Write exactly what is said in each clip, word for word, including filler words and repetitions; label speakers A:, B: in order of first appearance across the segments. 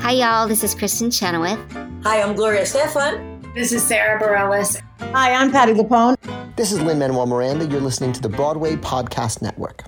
A: Hi, y'all. This is Kristen Chenoweth.
B: Hi, I'm Gloria Stefan.
C: This is Sarah Bareilles.
D: Hi, I'm Patti LuPone.
E: This is Lin-Manuel Miranda. You're listening to the Broadway Podcast Network.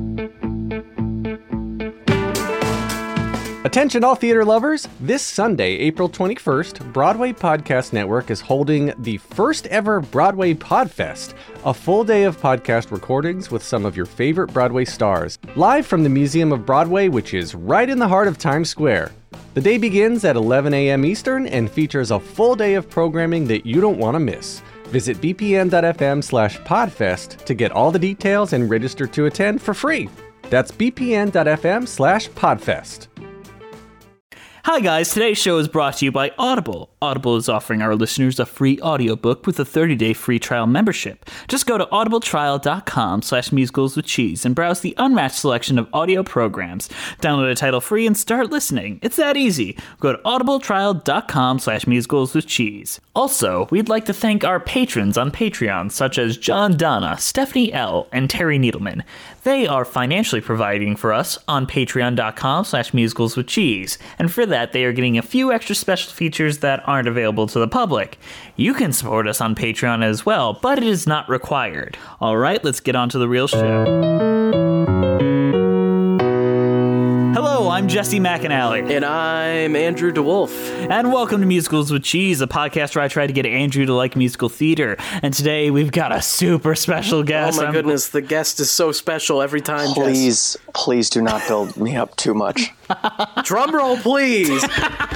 F: Attention all theater lovers! This Sunday, April twenty-first, Broadway Podcast Network is holding the first ever Broadway Podfest, a full day of podcast recordings with some of your favorite Broadway stars, live from the Museum of Broadway, which is right in the heart of Times Square. The day begins at eleven a.m. Eastern and features a full day of programming that you don't want to miss. Visit bpn.fm slash podfest to get all the details and register to attend for free. That's bpn.fm slash podfest.
G: Hi guys, today's show is brought to you by Audible. Audible is offering our listeners a free audiobook with a thirty-day free trial membership. Just go to audibletrial.com slash musicals with cheese and browse the unmatched selection of audio programs. Download a title free and start listening. It's that easy. Go to audibletrial.com slash musicals with cheese. Also, we'd like to thank our patrons on Patreon, such as John Donna, Stephanie L., and Terry Needleman. They are financially providing for us on patreon.com slash musicals with cheese. And for that, they are getting a few extra special features that aren't available to the public. You can support us on Patreon as well, but it is not required. All right, let's get on to the real show. Hello, I'm Jesse McAnally.
H: And I'm Andrew DeWolf.
G: And welcome to Musicals with Cheese, a podcast where I try to get Andrew to like musical theater. And today we've got a super special guest.
H: Oh my
G: I'm...
H: goodness, the guest is so special every time,
E: Please, Jess. please do not build me up too much.
H: Drum roll, please.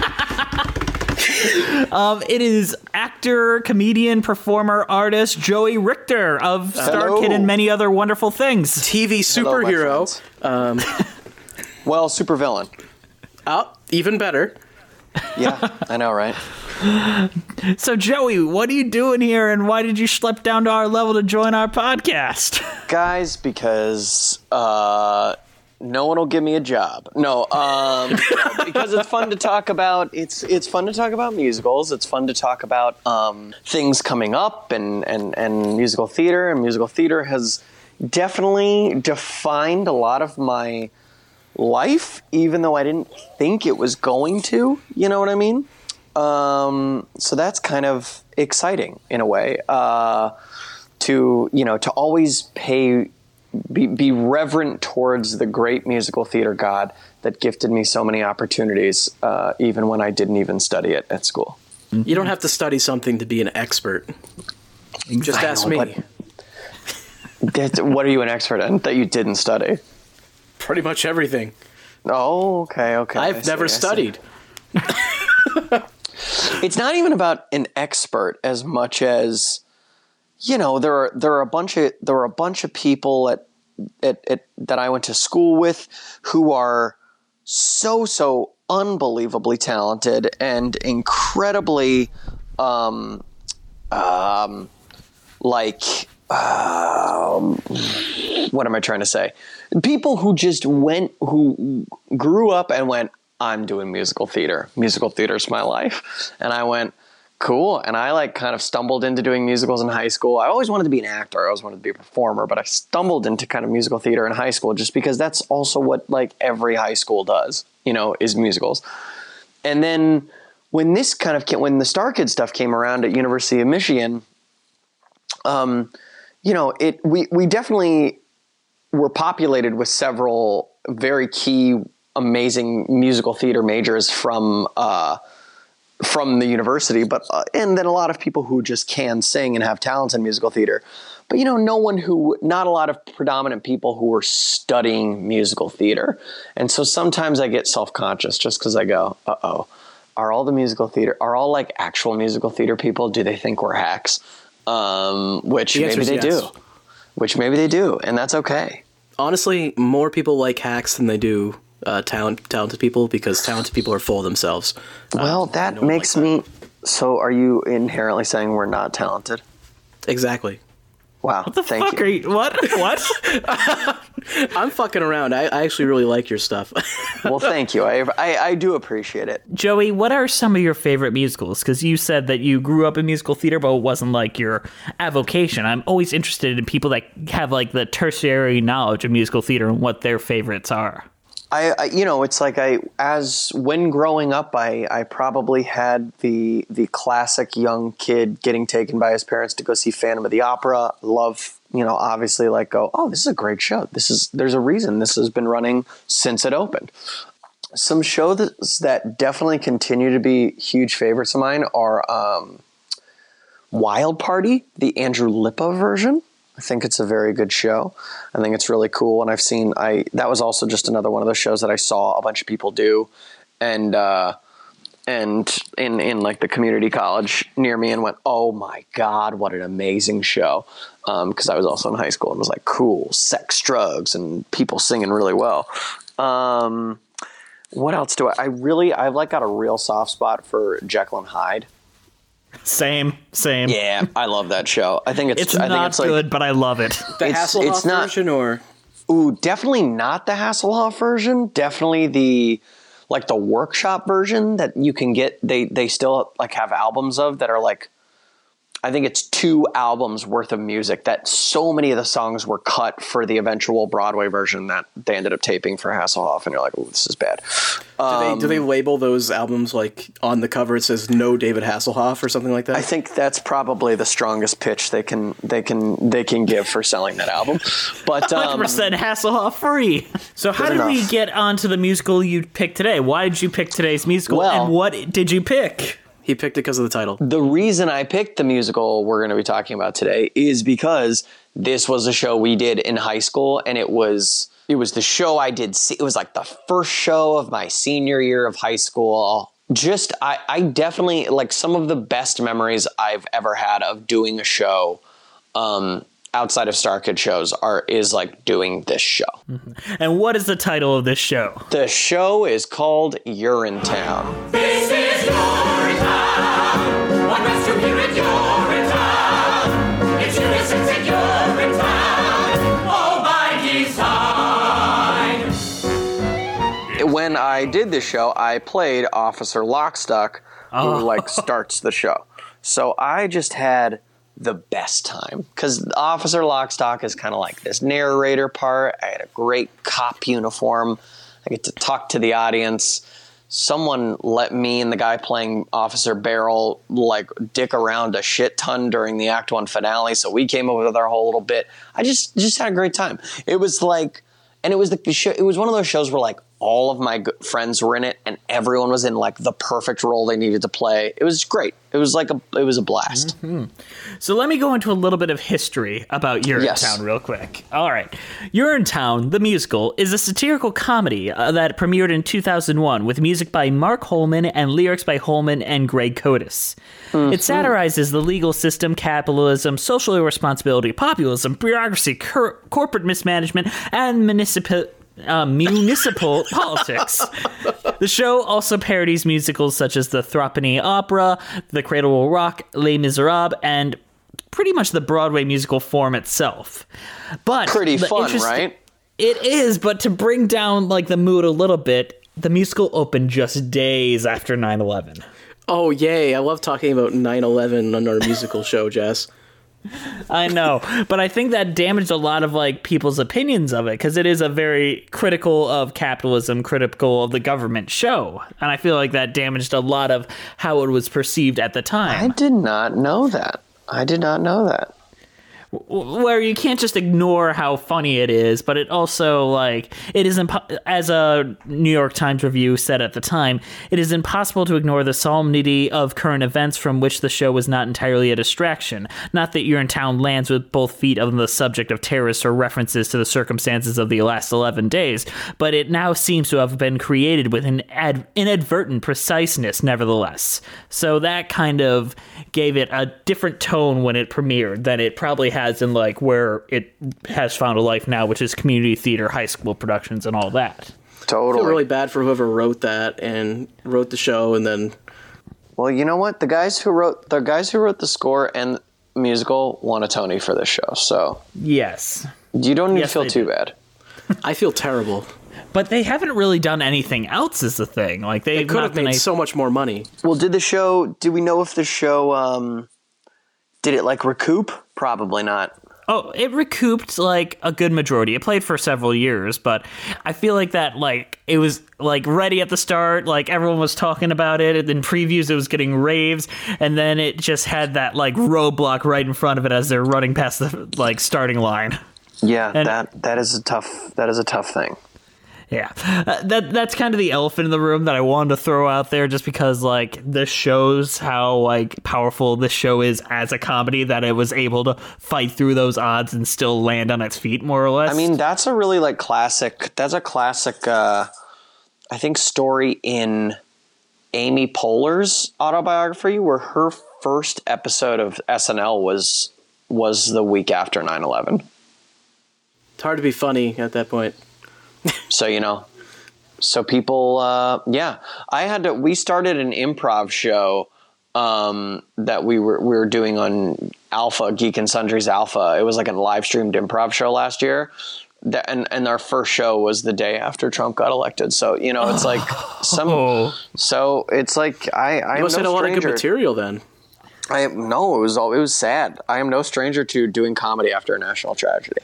G: Um, it is actor, comedian, performer, artist Joey Richter of Star
E: Hello.
G: Kid and many other wonderful things.
H: T V superhero.
E: Hello, um, well, supervillain.
H: Oh, even better.
E: Yeah, I know, right?
G: So, Joey, what are you doing here, and why did you schlep down to our level to join our podcast?
E: Guys, because uh, no one will give me a job. No, um, because it's fun to talk about. It's it's fun to talk about musicals. It's fun to talk about um, things coming up and, and, and musical theater. And musical theater has definitely defined a lot of my life, even though I didn't think it was going to. You know what I mean? Um, so that's kind of exciting in a way. Uh, to you know, to always pay. Be, be reverent towards the great musical theater god that gifted me so many opportunities, uh, even when I didn't even study it at school.
H: You don't have to study something to be an expert. Just ask
E: know,
H: me.
E: But what are you an expert in that you didn't study?
H: Pretty much everything.
E: Oh, okay, okay.
H: I've
E: I
H: never
E: see,
H: studied.
E: It's not even about an expert as much as, you know, there are there are a bunch of there are a bunch of people at, at, at that I went to school with who are so so unbelievably talented and incredibly, um, um, like, um, what am I trying to say? People who just went, who grew up and went, I'm doing musical theater. Musical theater's my life, and I went. Cool. And I like kind of stumbled into doing musicals in high school. I always wanted to be an actor. I always wanted to be a performer, but I stumbled into kind of musical theater in high school just because that's also what like every high school does, you know, is musicals. And then when this kind of came, when the Star Kid stuff came around at University of Michigan, um, you know, it, we, we definitely were populated with several very key, amazing musical theater majors from, uh, from the university, but uh, and then a lot of people who just can sing and have talents in musical theater. But, you know, no one who, not a lot of predominant people who were studying musical theater. And so sometimes I get self-conscious just because I go, uh-oh, are all the musical theater, are all like actual musical theater people, do they think we're hacks? Um, which
H: The answer
E: maybe
H: is
E: they
H: yes.
E: do. Which maybe they do, and that's okay.
H: Honestly, more people like hacks than they do Uh, talent, talented people, because talented people are full of themselves.
E: Well,
H: um,
E: that
H: no
E: makes
H: like
E: me... So are you inherently saying we're not talented?
H: Exactly.
E: Wow,
G: What the
E: thank
G: fuck
E: you.
G: are you? What? What?
H: I'm fucking around. I, I actually really like your stuff.
E: Well, thank you. I, I I do appreciate it.
G: Joey, what are some of your favorite musicals? Because you said that you grew up in musical theater, but it wasn't like your avocation. I'm always interested in people that have like the tertiary knowledge of musical theater and what their favorites are.
E: I, I, you know, it's like I, as when growing up, I, I probably had the the classic young kid getting taken by his parents to go see Phantom of the Opera. Love, you know, obviously like go, oh, this is a great show. This is, there's a reason this has been running since it opened. Some shows that definitely continue to be huge favorites of mine are um, Wild Party, the Andrew Lippa version. I think it's a very good show. I think it's really cool. And I've seen, I, that was also just another one of those shows that I saw a bunch of people do. And, uh, and in, in like the community college near me and went, oh my God, what an amazing show. Um, cause I was also in high school and was like, cool, sex, drugs, and people singing really well. Um, what else do I, I really, I've like got a real soft spot for Jekyll and Hyde.
G: Same, same.
E: Yeah, I love that show. I think it's
G: It's
E: I
G: not
E: think it's like,
G: good, but I love it.
H: The
E: It's-
H: Hasselhoff
E: it's not-
H: version, or
E: ooh, definitely not the Hasselhoff version. Definitely the like the workshop version that you can get. They they still like have albums of that are like, I think it's two albums worth of music that so many of the songs were cut for the eventual Broadway version that they ended up taping for Hasselhoff, and you're like, oh, this is bad.
H: do they do they label those albums like on the cover? It says no David Hasselhoff or something like that.
E: I think that's probably the strongest pitch they can they can they can give for selling that album. But
G: one hundred
E: um,
G: percent Hasselhoff free. So how
E: Good
G: did we
E: enough.
G: get onto the musical you picked today? Why did you pick today's musical,
E: Well-
G: and what did you pick?
H: He picked it because of the title.
E: the reason I picked the musical we're going to be talking about today is because this was a show we did in high school, and it was it was the show I did. It was like the first show of my senior year of high school. Just I, I definitely like some of the best memories I've ever had of doing a show um, outside of Star Kid shows are is like doing this show.
G: And what is the title of this show?
E: The show is called Urinetown.
C: This is Urinetown. One restroom here at Urinetown. It's unisex at Urinetown. Oh, by design.
E: When I did this show, I played Officer Lockstock, who like starts the show. So I just had the best time because Officer Lockstock is kind of like this narrator part. I had a great cop uniform. I get to talk to the audience. Someone let me and the guy playing Officer Barrel like dick around a shit ton during the Act One finale. So we came up with our whole little bit. I just just had a great time. It was like, and it was the show, it was one of those shows where like all of my good friends were in it and everyone was in like the perfect role they needed to play. It was great. It was like a it was a blast.
G: Mm-hmm. So let me go into a little bit of history about Urinetown
E: Yes.
G: real quick. All right. Urinetown, the musical, is a satirical comedy uh, that premiered in two thousand one with music by Mark Holman and lyrics by Holman and Greg Cotis. Mm-hmm. It satirizes the legal system, capitalism, social irresponsibility, populism, bureaucracy, cor- corporate mismanagement, and municipal... Uh, municipal politics. The show also parodies musicals such as the Threepenny Opera, The Cradle Will Rock, Les Miserables, and pretty much the Broadway musical form itself. But
E: Pretty
G: the
E: fun,
G: interest-
E: right?
G: It is, but to bring down like the mood a little bit, the musical opened just days after nine eleven.
H: Oh, yay. I love talking about nine eleven on our musical show, Jess.
G: I know, but I think that damaged a lot of like people's opinions of it because it is a very critical of capitalism, critical of the government show, and I feel like that damaged a lot of how it was perceived at the
E: I
G: time.
E: did not know that. I did not know that.
G: Where you can't just ignore how funny it is, but it also like it is impo- as a New York Times review said at the time, it is impossible to ignore the solemnity of current events from which the show was not entirely a distraction. Not that Urinetown lands with both feet on the subject of terrorists or references to the circumstances of the last eleven days, but it now seems to have been created with an ad- inadvertent preciseness nevertheless. So that kind of gave it a different tone when it premiered than it probably has in like where it has found a life now, which is community theater, high school productions, and all that.
H: I
E: Totally.
H: feel really bad for whoever wrote that and wrote the show and then...
E: Well, you know what? The guys who wrote the guys who wrote the score and musical won a Tony for this show. So
G: Yes.
E: you don't need
G: Yes,
E: to feel
G: they
E: too
G: did.
E: bad.
H: I feel terrible.
G: But they haven't really done anything else is the thing. Like
H: They
G: they've
H: could
G: not
H: have
G: been
H: made
G: a-
H: so much more money.
E: Well, did the show? Did we know if the show um, did it like recoup? Probably not.
G: Oh, it recouped like a good majority. It played for several years, but I feel like that like it was like ready at the start, like everyone was talking about it, and in previews it was getting raves, and then it just had that like roadblock right in front of it as they're running past the like starting line.
E: Yeah,
G: And-
E: that that is a tough that is a tough thing.
G: Yeah, uh, that that's kind of the elephant in the room that I wanted to throw out there, just because like this shows how like powerful this show is as a comedy, that it was able to fight through those odds and still land on its feet, more or less.
E: I mean, that's a really like classic. That's a classic. Uh, I think story in Amy Poehler's autobiography, where her first episode of S N L was was the week after nine eleven.
H: It's hard to be funny at that point.
E: So, you know, so people, uh, yeah, I had to, we started an improv show um, that we were, we were doing on Alpha, Geek and Sundry's Alpha. It was like a live streamed improv show last year. That, and, and our first show was the day after Trump got elected. So, you know, it's like some,
G: Oh.
E: so it's like, I, I
H: You
E: am
H: must have
E: no
H: a lot of good
E: stranger.
H: material then.
E: I am, no, it was all, it was sad. I am no stranger to doing comedy after a national tragedy.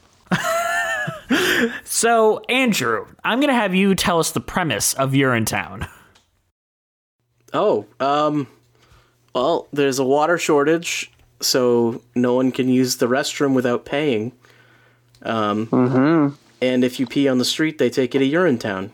G: So, Andrew, I'm going to have you tell us the premise of Urinetown.
H: Oh, um, well, there's a water shortage, so no one can use the restroom without paying. Um,
E: Mm-hmm.
H: And if you pee on the street, they take you to Urinetown.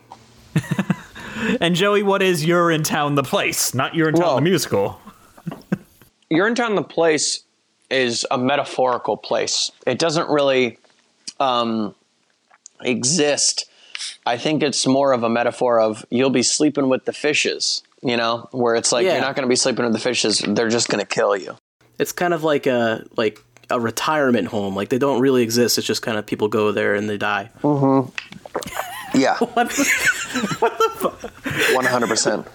G: And Joey, what is Urinetown the place, not Urinetown
E: Well-
G: the musical?
E: Urinetown the place is a metaphorical place. It doesn't really um, exist. I think it's more of a metaphor of you'll be sleeping with the fishes, you know, where it's like
H: Yeah.
E: you're not going to be sleeping with the fishes. They're just going to kill you.
H: It's kind of like a like a retirement home. Like they don't really exist. It's just kind of people go there and they die.
E: Yeah,
G: What the, what the fuck?
E: one hundred percent.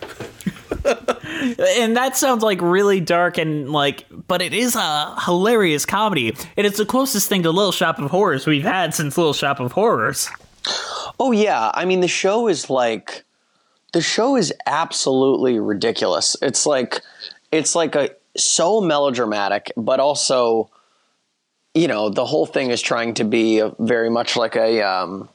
G: And that sounds like really dark and like, but it is a hilarious comedy. And it's the closest thing to Little Shop of Horrors we've had since Little Shop of Horrors.
E: Oh, yeah. I mean, the show is like, the show is absolutely ridiculous. It's like, it's like a, so melodramatic, but also, you know, the whole thing is trying to be a, very much like a, um,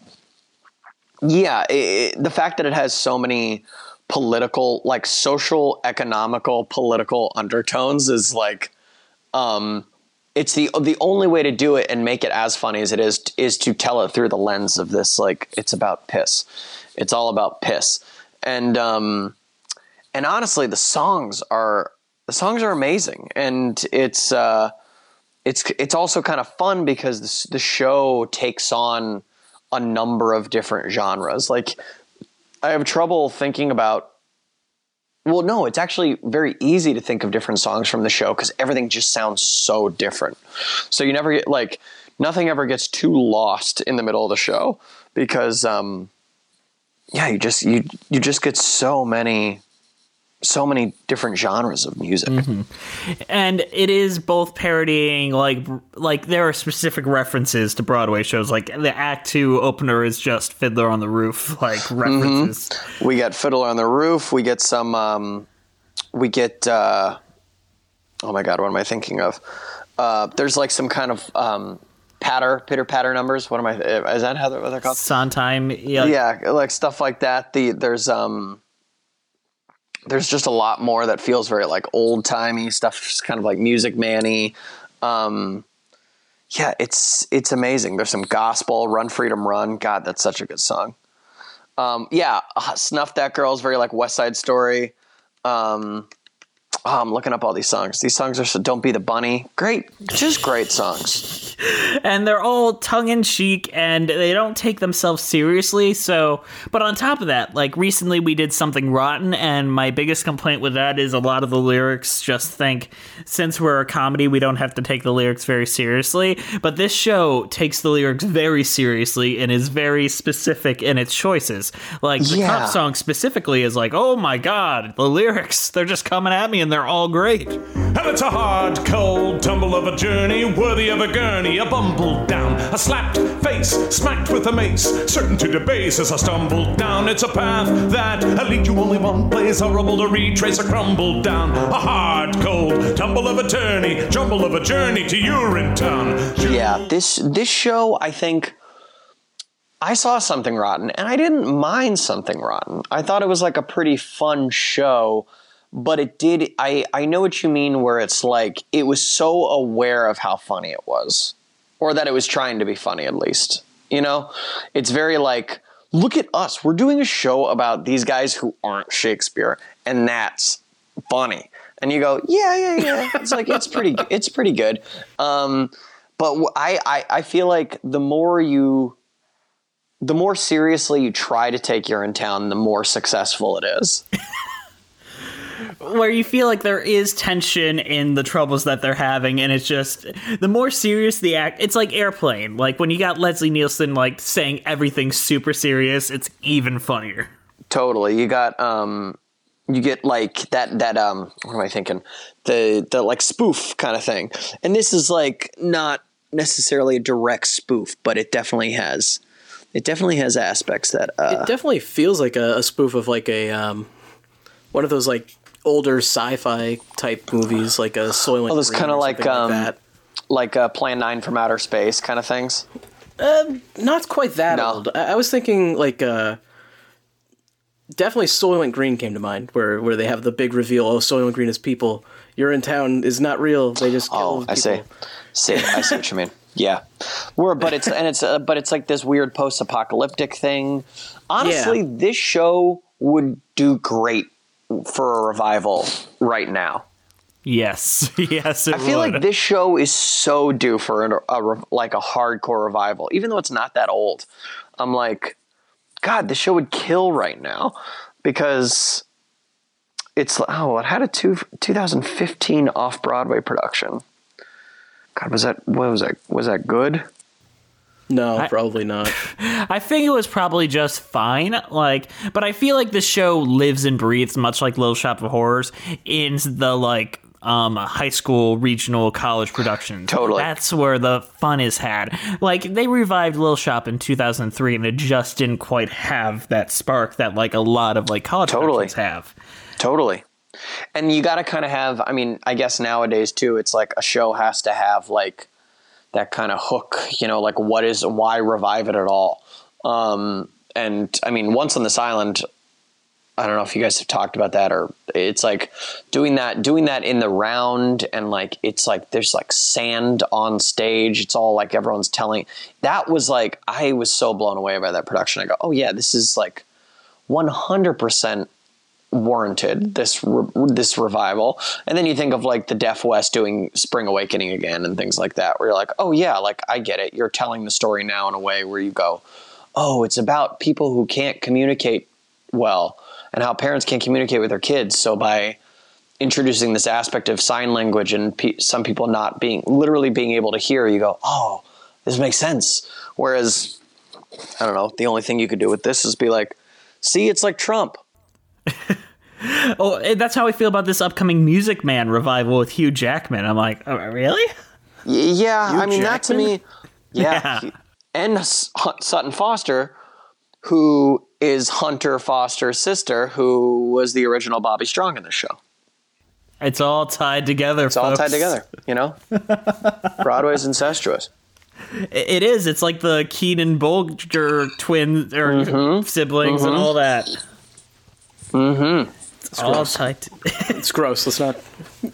E: yeah, it, the fact that it has so many political, like social, economical, political undertones is like, um, it's the the only way to do it and make it as funny as it is is to tell it through the lens of this, like, it's about piss. It's all about piss. And um, and honestly, the songs are the songs are amazing, and it's uh, it's it's also kind of fun because this, the show takes on a number of different genres. Like, I have trouble thinking about. Well, no, it's actually very easy to think of different songs from the show because everything just sounds so different. So you never get like nothing ever gets too lost in the middle of the show because, um, yeah, you just you you just get so many so many different genres of music.
G: And it is both parodying, like, like there are specific references to Broadway shows. Like the Act Two opener is just Fiddler on the Roof, like references.
E: We get Fiddler on the Roof. We get some. Um, we get. Uh, oh my God, what am I thinking of? Uh, there's like some kind of um, patter, pitter patter numbers. What am I? Is that how they're, what they're called?
G: Sondheim, yeah,
E: Yeah, like stuff like that. The there's um. There's just a lot more that feels very like old timey stuff, just kind of like Music Man-y. Um, yeah, it's it's amazing. There's some gospel, Run Freedom Run. God, that's such a good song. Um, yeah, uh, Snuff That Girl is very like West Side Story. Um, oh, I'm looking up all these songs. These songs are so Don't Be the Bunny. Great, just great songs.
G: and they're all tongue in cheek, and they don't take themselves seriously. So, but on top of that, like recently we did Something Rotten, and my biggest complaint with that is a lot of the lyrics just think, since we're a comedy, we don't have to take the lyrics very seriously. But this show takes the lyrics very seriously and is very specific in its choices. Like the
E: Yeah.
G: cop song specifically is like, oh my God, the lyrics, they're just coming at me and they're all great.
C: And it's a hard, cold tumble of a journey, worthy of a gurney, a bumble down, a slapped face, smacked with a mace, certain to debase as I stumble down. It's a path that'll lead you only one place, horrible to retrace or crumble down. A hard, cold tumble of a journey, jumble of a journey to Urinetown.
E: Yeah, this this show, I think, I saw Something Rotten, and I didn't mind Something Rotten. I thought it was like a pretty fun show. But it did, I, I know what you mean, where it's like, it was so aware of how funny it was. Or that it was trying to be funny, at least. You know? It's very like, look at us. We're doing a show about these guys who aren't Shakespeare. And that's funny. And you go, yeah, yeah, yeah. It's like, it's pretty, it's pretty good. Um, but I, I, I feel like the more you, the more seriously you try to take Urinetown, the more successful it is.
G: Where you feel like there is tension in the troubles that they're having, and it's just, the more serious the act, it's like Airplane. Like, when you got Leslie Nielsen, like, saying everything super serious, it's even funnier.
E: Totally. You got, um, you get, like, that, that, um, what am I thinking? The, the, like, spoof kind of thing. And this is, like, not necessarily a direct spoof, but it definitely has, it definitely has aspects that, uh.
H: It definitely feels like a, a spoof of, like, a, um, one of those, like, older sci-fi type movies, like a Soylent
E: Oh, those
H: Green
E: kind of
H: or
E: like,
H: something
E: um,
H: like that.
E: like uh, Plan nine from Outer Space kind of things.
H: Um, not quite that
E: No.
H: old. I, I was thinking like uh, definitely Soylent Green came to mind, where where they have the big reveal. Oh, Soylent Green is people. Urinetown is not real. They just kill
E: Oh,
H: people.
E: I see. See, I see what you mean. Yeah, we're but it's and it's uh, but it's like this weird post-apocalyptic thing. Honestly,
H: Yeah.
E: this show would do great for a revival right now.
G: Yes. Yes, it
E: I feel
G: would.
E: like this show is so due for a, a re- like a hardcore revival, even though it's not that old. I'm like, God, this show would kill right now because it's oh, it had a two, twenty fifteen off-Broadway production. God, was that what was that? Was that good?
H: No,
G: I-
H: probably not.
G: I think it was probably just fine, like, but I feel like the show lives and breathes, much like Little Shop of Horrors, in the, like, um, high school, regional, college productions.
E: Totally.
G: That's where the fun is had. Like, they revived Little Shop in two thousand three, and it just didn't quite have that spark that, like, a lot of, like, college
E: Totally.
G: productions have.
E: Totally. And you got to kind of have, I mean, I guess nowadays too, it's like a show has to have like that kind of hook, you know, like what is, why revive it at all? Um, and I mean, Once on This Island, I don't know if you guys have talked about that, or it's like doing that, doing that in the round, and like, it's like, there's like sand on stage. It's all like everyone's telling. That was like, I was so blown away by that production. I go, oh yeah, this is like one hundred percent warranted, this re- this revival. And then you think of like the Deaf West doing Spring Awakening again and things like that, where you're like, oh yeah, like I get it. You're telling the story now in a way where you go, oh, it's about people who can't communicate well and how parents can't communicate with their kids. So by introducing this aspect of sign language and pe- some people not being literally being able to hear, you go, oh, this makes sense. Whereas, I don't know, the only thing you could do with this is be like, see, it's like Trump.
G: Oh, and that's how I feel about this upcoming Music Man revival with Hugh Jackman. I'm like, oh, really?
E: Y- Yeah,
H: Hugh
E: I mean, that to
H: Jackman?
E: me, yeah.
G: Yeah.
E: he- And S- Hun- Sutton Foster, who is Hunter Foster's sister, who was the original Bobby Strong in the show.
G: It's all tied together,
E: It's all tied together, you know? Broadway's incestuous.
G: It is. It's like the Keenan Bolger twins or
E: Mm-hmm.
G: siblings and all that.
E: Mm-hmm.
G: It's all tied. To-
H: It's gross. Let's not.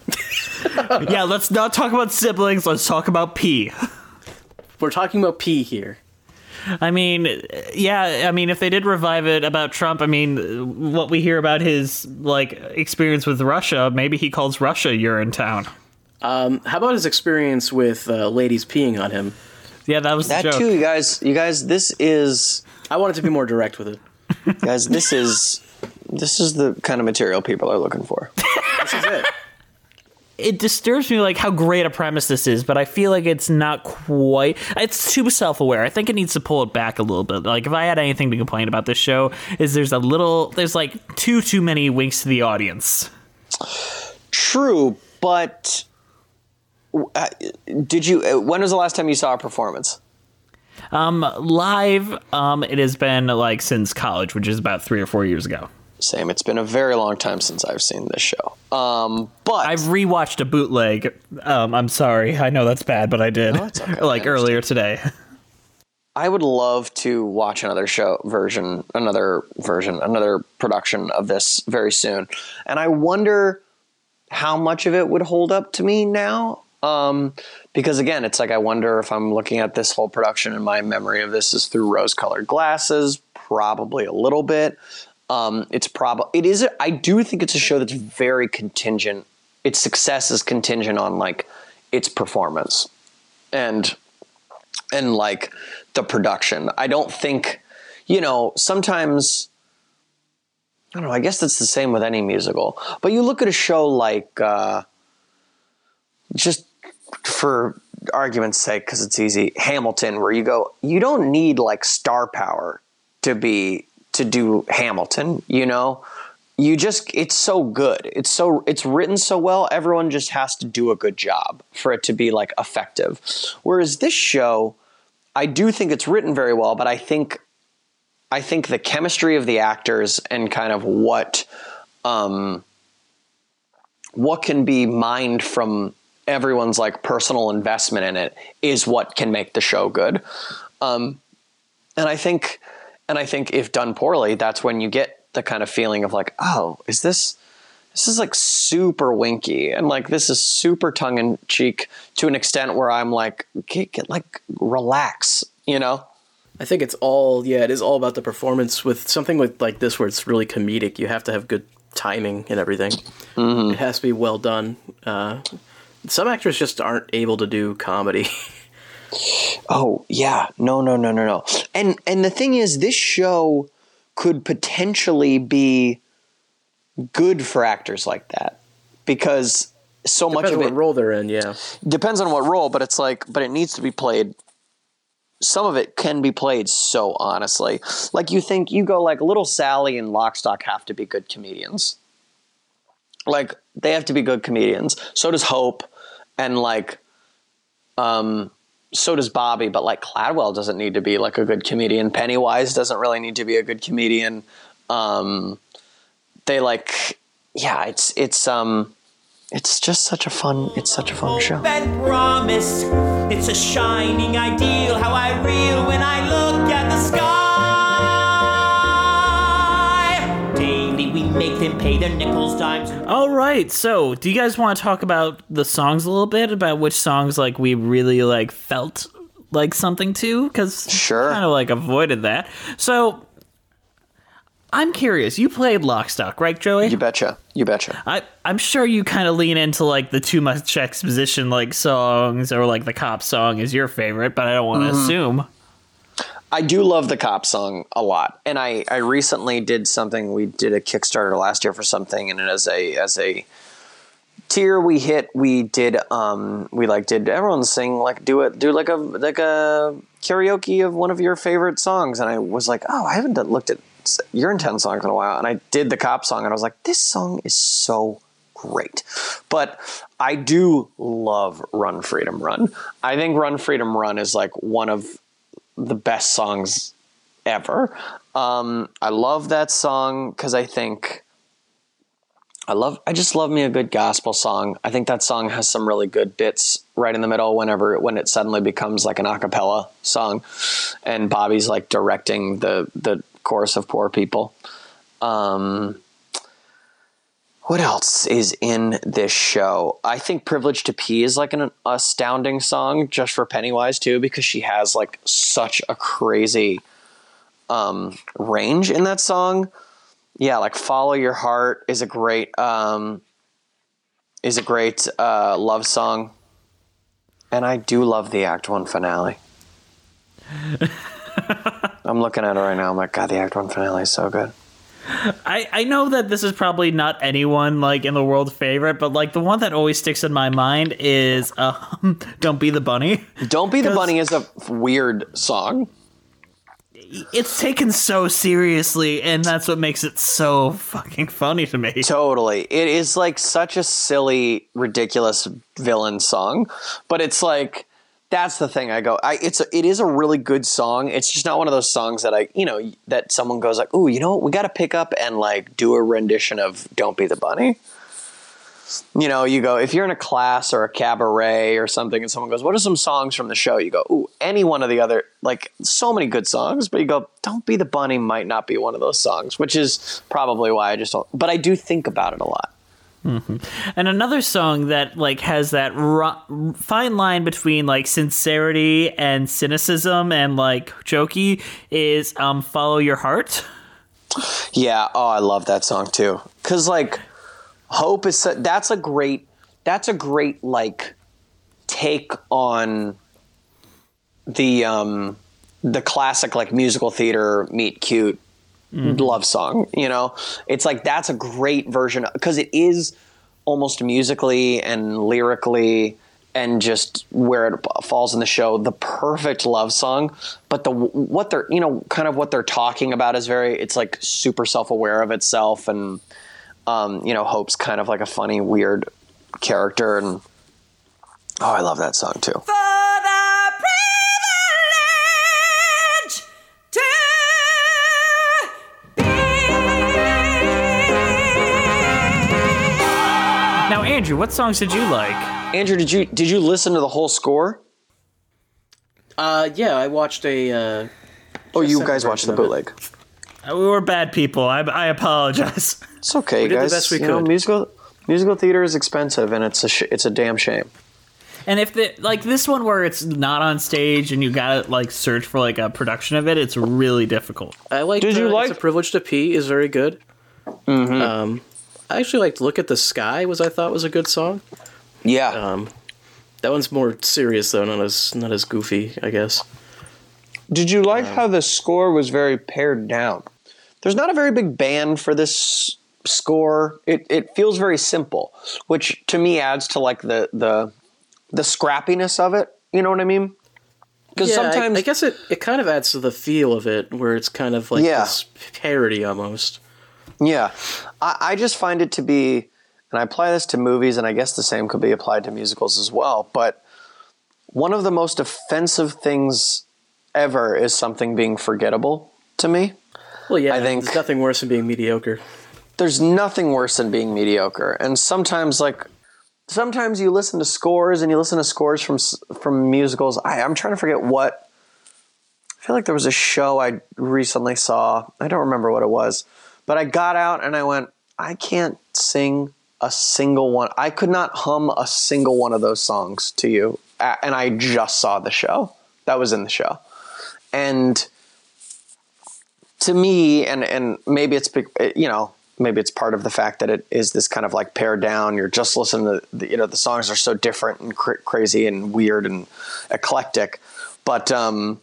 G: yeah, let's not talk about siblings. Let's talk about pee.
H: We're talking about pee here.
G: I mean, yeah, I mean, if they did revive it about Trump, I mean, what we hear about his, like, experience with Russia, maybe he calls Russia Urinetown.
H: Um, how about his experience with uh, ladies peeing on him?
G: Yeah, that was the
E: That
G: joke.
E: too, you guys, you guys, this is,
H: I wanted to be more direct with it.
E: guys, this is, this is the kind of material people are looking for.
H: This is it.
G: It disturbs me, like, how great a premise this is, but I feel like it's not quite... It's too self-aware. I think it needs to pull it back a little bit. Like, if I had anything to complain about this show, is there's a little... There's, like, too, too many winks to the audience.
E: True, but uh, did you? Uh, when was the last time you saw a performance?
G: Um, live, um, it has been like since college, which is about three or four years ago.
E: Same. It's been a very long time since I've seen this show. Um, but
G: I've rewatched a bootleg. Um, I'm sorry. I know that's bad, but I did.
E: No, it's okay.
G: Like earlier today.
E: I would love to watch another show version, another version, another production of this very soon. And I wonder how much of it would hold up to me now. Um, because again, it's like, I wonder if I'm looking at this whole production and my memory of this is through rose-colored glasses, probably a little bit. Um, it's probably, it is, a, I do think it's a show that's very contingent. Its success is contingent on like its performance and, and like the production. I don't think, you know, sometimes, I don't know, I guess that's the same with any musical, but you look at a show like, uh, just for argument's sake, cause it's easy, Hamilton, where you go, you don't need like star power to be, to do Hamilton, you know, you just, it's so good. It's so, it's written so well. Everyone just has to do a good job for it to be like effective. Whereas this show, I do think it's written very well, but I think, I think the chemistry of the actors and kind of what, um, what can be mined from everyone's like personal investment in it is what can make the show good. Um, and I think, And I think if done poorly, that's when you get the kind of feeling of like, oh, is this, this is like super winky. And like, this is super tongue in cheek to an extent where I'm like, get, get like relax, you know?
H: I think it's all, yeah, it is all about the performance. With something with like this, where it's really comedic, you have to have good timing and everything. Mm-hmm. It has to be well done. Uh, some actors just aren't able to do comedy.
E: Oh yeah, no, no, no, no, no. And and the thing is, this show could potentially be good for actors like that, because so
H: Depends
E: much of
H: on
E: it
H: what role they're in. Yeah,
E: depends on what role, but it's like, but it needs to be played. Some of it can be played so honestly. Like you think you go like Little Sally and Lock, Stock have to be good comedians. Like they have to be good comedians. So does Hope, and like, um. so does Bobby, but like Cladwell doesn't need to be like a good comedian. Pennywise doesn't really need to be a good comedian. Um, they like, yeah, it's, it's, um, it's just such a fun, it's such a fun show.
D: And promise, it's a shining ideal, how I reel when I look at the sky. Daily we make them pay their nickels, dimes.
G: All right, so do you guys want to talk about the songs a little bit, about which songs like we really like felt like something to? Because
E: sure,
G: kind of like avoided that. So I'm curious. You played Lock, Stock, right, Joey?
E: You betcha. You betcha.
G: I I'm sure you kind of lean into like the too much exposition like songs, or like the cop song is your favorite, but I don't want to mm-hmm. assume.
E: I do love the cop song a lot, and I, I recently did something. We did a Kickstarter last year for something, and as a as a tier we hit, we did um we like did everyone sing like do it do like a like a karaoke of one of your favorite songs, and I was like, oh, I haven't done, looked at your ten songs in a while, and I did the cop song, and I was like, this song is so great. But I do love Run Freedom Run. I think Run Freedom Run is like one of the best songs ever. Um, I love that song because I think I love, I just love me a good gospel song. I think that song has some really good bits right in the middle whenever, when it suddenly becomes like an a cappella song and Bobby's like directing the, the chorus of Poor People. Um, What else is in this show? I think Privilege to Pee is like an astounding song just for Pennywise too, because she has like such a crazy um, range in that song. Yeah, like Follow Your Heart is a great um, is a great uh, love song. And I do love the Act One finale. I'm looking at it right now. I'm like, God, the Act One finale is so good.
G: I, I know that this is probably not anyone like in the world's favorite, but like the one that always sticks in my mind is um, Don't Be the Bunny.
E: Don't Be the Bunny is a weird song.
G: it's taken so seriously, and that's what makes it so fucking funny to me.
E: Totally. It is like such a silly, ridiculous villain song, but it's like, that's the thing. I go, I, it's a, it is a really good song. It's just not one of those songs that I, you know, that someone goes like, ooh, you know what? We got to pick up and like do a rendition of Don't Be the Bunny. You know, you go, if you're in a class or a cabaret or something and someone goes, what are some songs from the show? You go, ooh, any one of the other, like so many good songs, but you go, Don't Be the Bunny might not be one of those songs, which is probably why I just don't, but I do think about it a lot.
G: Mm-hmm. And another song that like has that ro- fine line between like sincerity and cynicism and like jokey is um, Follow Your Heart.
E: Yeah. Oh, I love that song too. Cause like, Hope is so, that's a great that's a great like take on the um the classic like musical theater meet cute mm-hmm. love song, you know. It's like that's a great version because it is almost musically and lyrically and just where it falls in the show the perfect love song, but the what they're you know kind of what they're talking about is very it's like super self-aware of itself and Um, you know, Hope's kind of like a funny, weird character, and oh, I love that song too.
D: For the privilege to be.
G: Now, Andrew, what songs did you like?
E: Andrew, did you did you listen to the whole score?
H: Uh, yeah, I watched a. Uh,
E: oh, you guys watched the bootleg.
G: We were bad people. I, I apologize.
E: It's okay,
H: we did
E: guys.
H: The best we
E: you
H: could.
E: know, musical musical theater is expensive, and it's a sh- it's a damn shame.
G: And if the like this one where it's not on stage and you gotta like search for like a production of it, it's really difficult.
H: I like.
E: Did
H: uh,
E: you like
H: It's a Privilege to Pee is very good.
E: Mm-hmm.
H: Um, I actually liked Look at the Sky. Was I thought was a good song.
E: Yeah.
H: Um, that one's more serious though, not as not as goofy, I guess.
E: Did you like um, how the score was very pared down? There's not a very big band for this score. It it feels very simple, which to me adds to like the the the scrappiness of it. You know what I mean? Because
H: yeah,
E: sometimes
H: I, I guess it, it kind of adds to the feel of it, where it's kind of like
E: yeah.
H: this parody almost.
E: Yeah, I, I just find it to be, and I apply this to movies, and I guess the same could be applied to musicals as well. But one of the most offensive things ever is something being forgettable to me.
H: Well, yeah,
E: I think
H: there's nothing worse than being mediocre.
E: There's nothing worse than being mediocre. And sometimes, like, sometimes you listen to scores and you listen to scores from from musicals. I, I'm trying to forget what. I feel like there was a show I recently saw. I don't remember what it was. But I got out and I went, I can't sing a single one. I could not hum a single one of those songs to you. And I just saw the show. That was in the show. And to me, and, and maybe it's, you know, maybe it's part of the fact that it is this kind of like pared down. You're just listening to, the, you know, the songs are so different and cr- crazy and weird and eclectic. But um,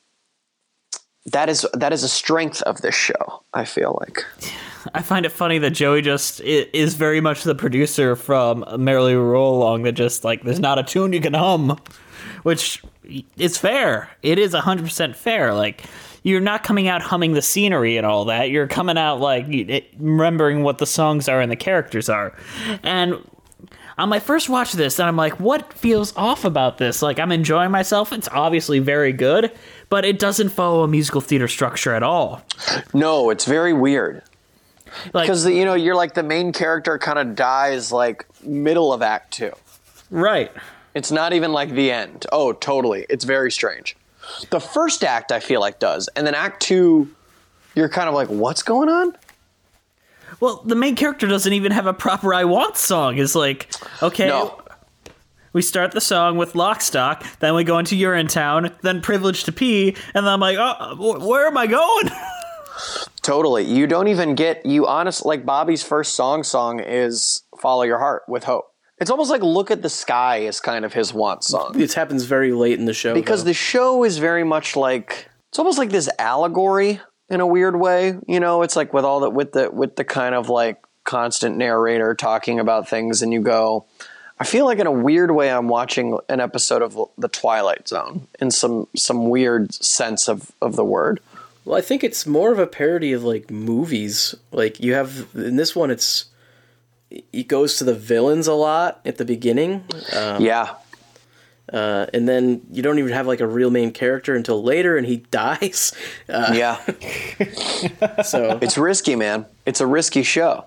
E: that is that is a strength of this show, I feel like.
G: I find it funny that Joey just is very much the producer from Merrily Roll Along that just like, there's not a tune you can hum, which is fair. It is one hundred percent fair. Like, you're not coming out humming the scenery and all that. You're coming out like remembering what the songs are and the characters are. And on my first watch of this, and I'm like, what feels off about this? Like, I'm enjoying myself. It's obviously very good, but it doesn't follow a musical theater structure at all.
E: No, it's very weird.
G: Like,
E: because, you know, you're like the main character kind of dies like middle of act two.
G: Right.
E: It's not even like the end. Oh, totally. It's very strange. The first act, I feel like, does. And then act two, you're kind of like, what's going on?
G: Well, the main character doesn't even have a proper I Want song. It's like, okay,
E: no.
G: We start the song with Lockstock, then we go into Urinetown, then Privilege to Pee, and then I'm like, oh, where am I going?
E: Totally. You don't even get, you honestly, like Bobby's first song song is Follow Your Heart with Hope. It's almost like Look at the Sky is kind of his want song.
H: It happens very late in the show.
E: Because
H: though.
E: the show is very much like, it's almost like this allegory in a weird way. You know, it's like with all the, with the, with the kind of like constant narrator talking about things, and you go, I feel like in a weird way I'm watching an episode of The Twilight Zone in some, some weird sense of, of the word.
H: Well, I think it's more of a parody of like movies. Like you have in this one, it's it goes to the villains a lot at the beginning. Um,
E: yeah.
H: Uh, and then you don't even have like a real main character until later, and he dies. Uh,
E: yeah.
H: So
E: it's risky, man. It's a risky show.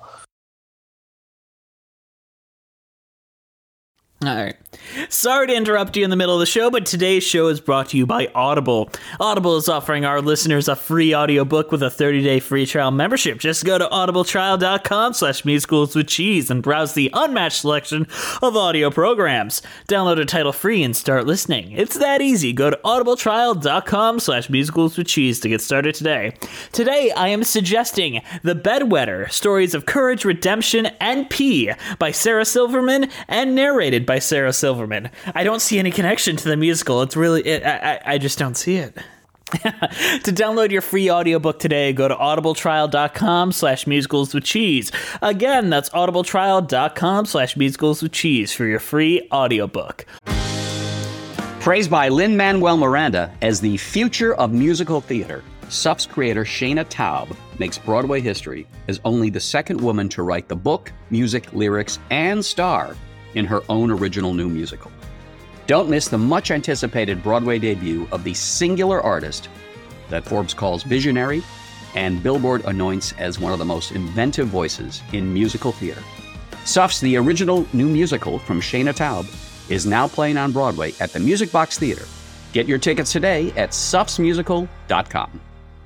G: All right. Sorry to interrupt you in the middle of the show, but today's show is brought to you by Audible. Audible is offering our listeners a free audiobook with a thirty-day free trial membership. Just go to audibletrial.com slash musicals with cheese and browse the unmatched selection of audio programs. Download a title free and start listening. It's that easy. Go to audibletrial.com slash musicals with cheese to get started today. Today, I am suggesting The Bedwetter, Stories of Courage, Redemption, and Pee by Sarah Silverman and narrated by Sarah Silverman. I don't see any connection to the musical. It's really, it, I, I just don't see it. To download your free audiobook today, go to audibletrial.com slash musicals with cheese. Again, that's audibletrial.com slash musicals with cheese for your free audiobook.
I: Praised by Lin-Manuel Miranda as the future of musical theater, S U F's creator Shana Taub makes Broadway history as only the second woman to write the book, music, lyrics, and star in her own original new musical. Don't miss the much-anticipated Broadway debut of the singular artist that Forbes calls visionary and Billboard anoints as one of the most inventive voices in musical theater. S U F's The Original New Musical from Shana Taub is now playing on Broadway at the Music Box Theater. Get your tickets today at sufs musical dot com.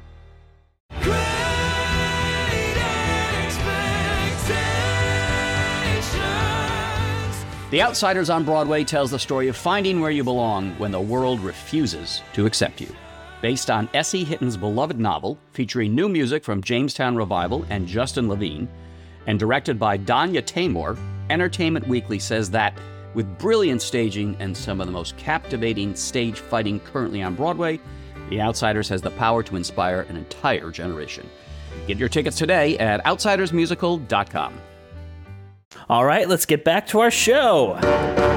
I: The Outsiders on Broadway tells the story of finding where you belong when the world refuses to accept you. Based on S E Hitton's beloved novel, featuring new music from Jamestown Revival and Justin Levine, and directed by Danya Taymor, Entertainment Weekly says that, with brilliant staging and some of the most captivating stage fighting currently on Broadway, The Outsiders has the power to inspire an entire generation. Get your tickets today at outsiders musical dot com.
G: All right, let's get back to our show.
D: Why did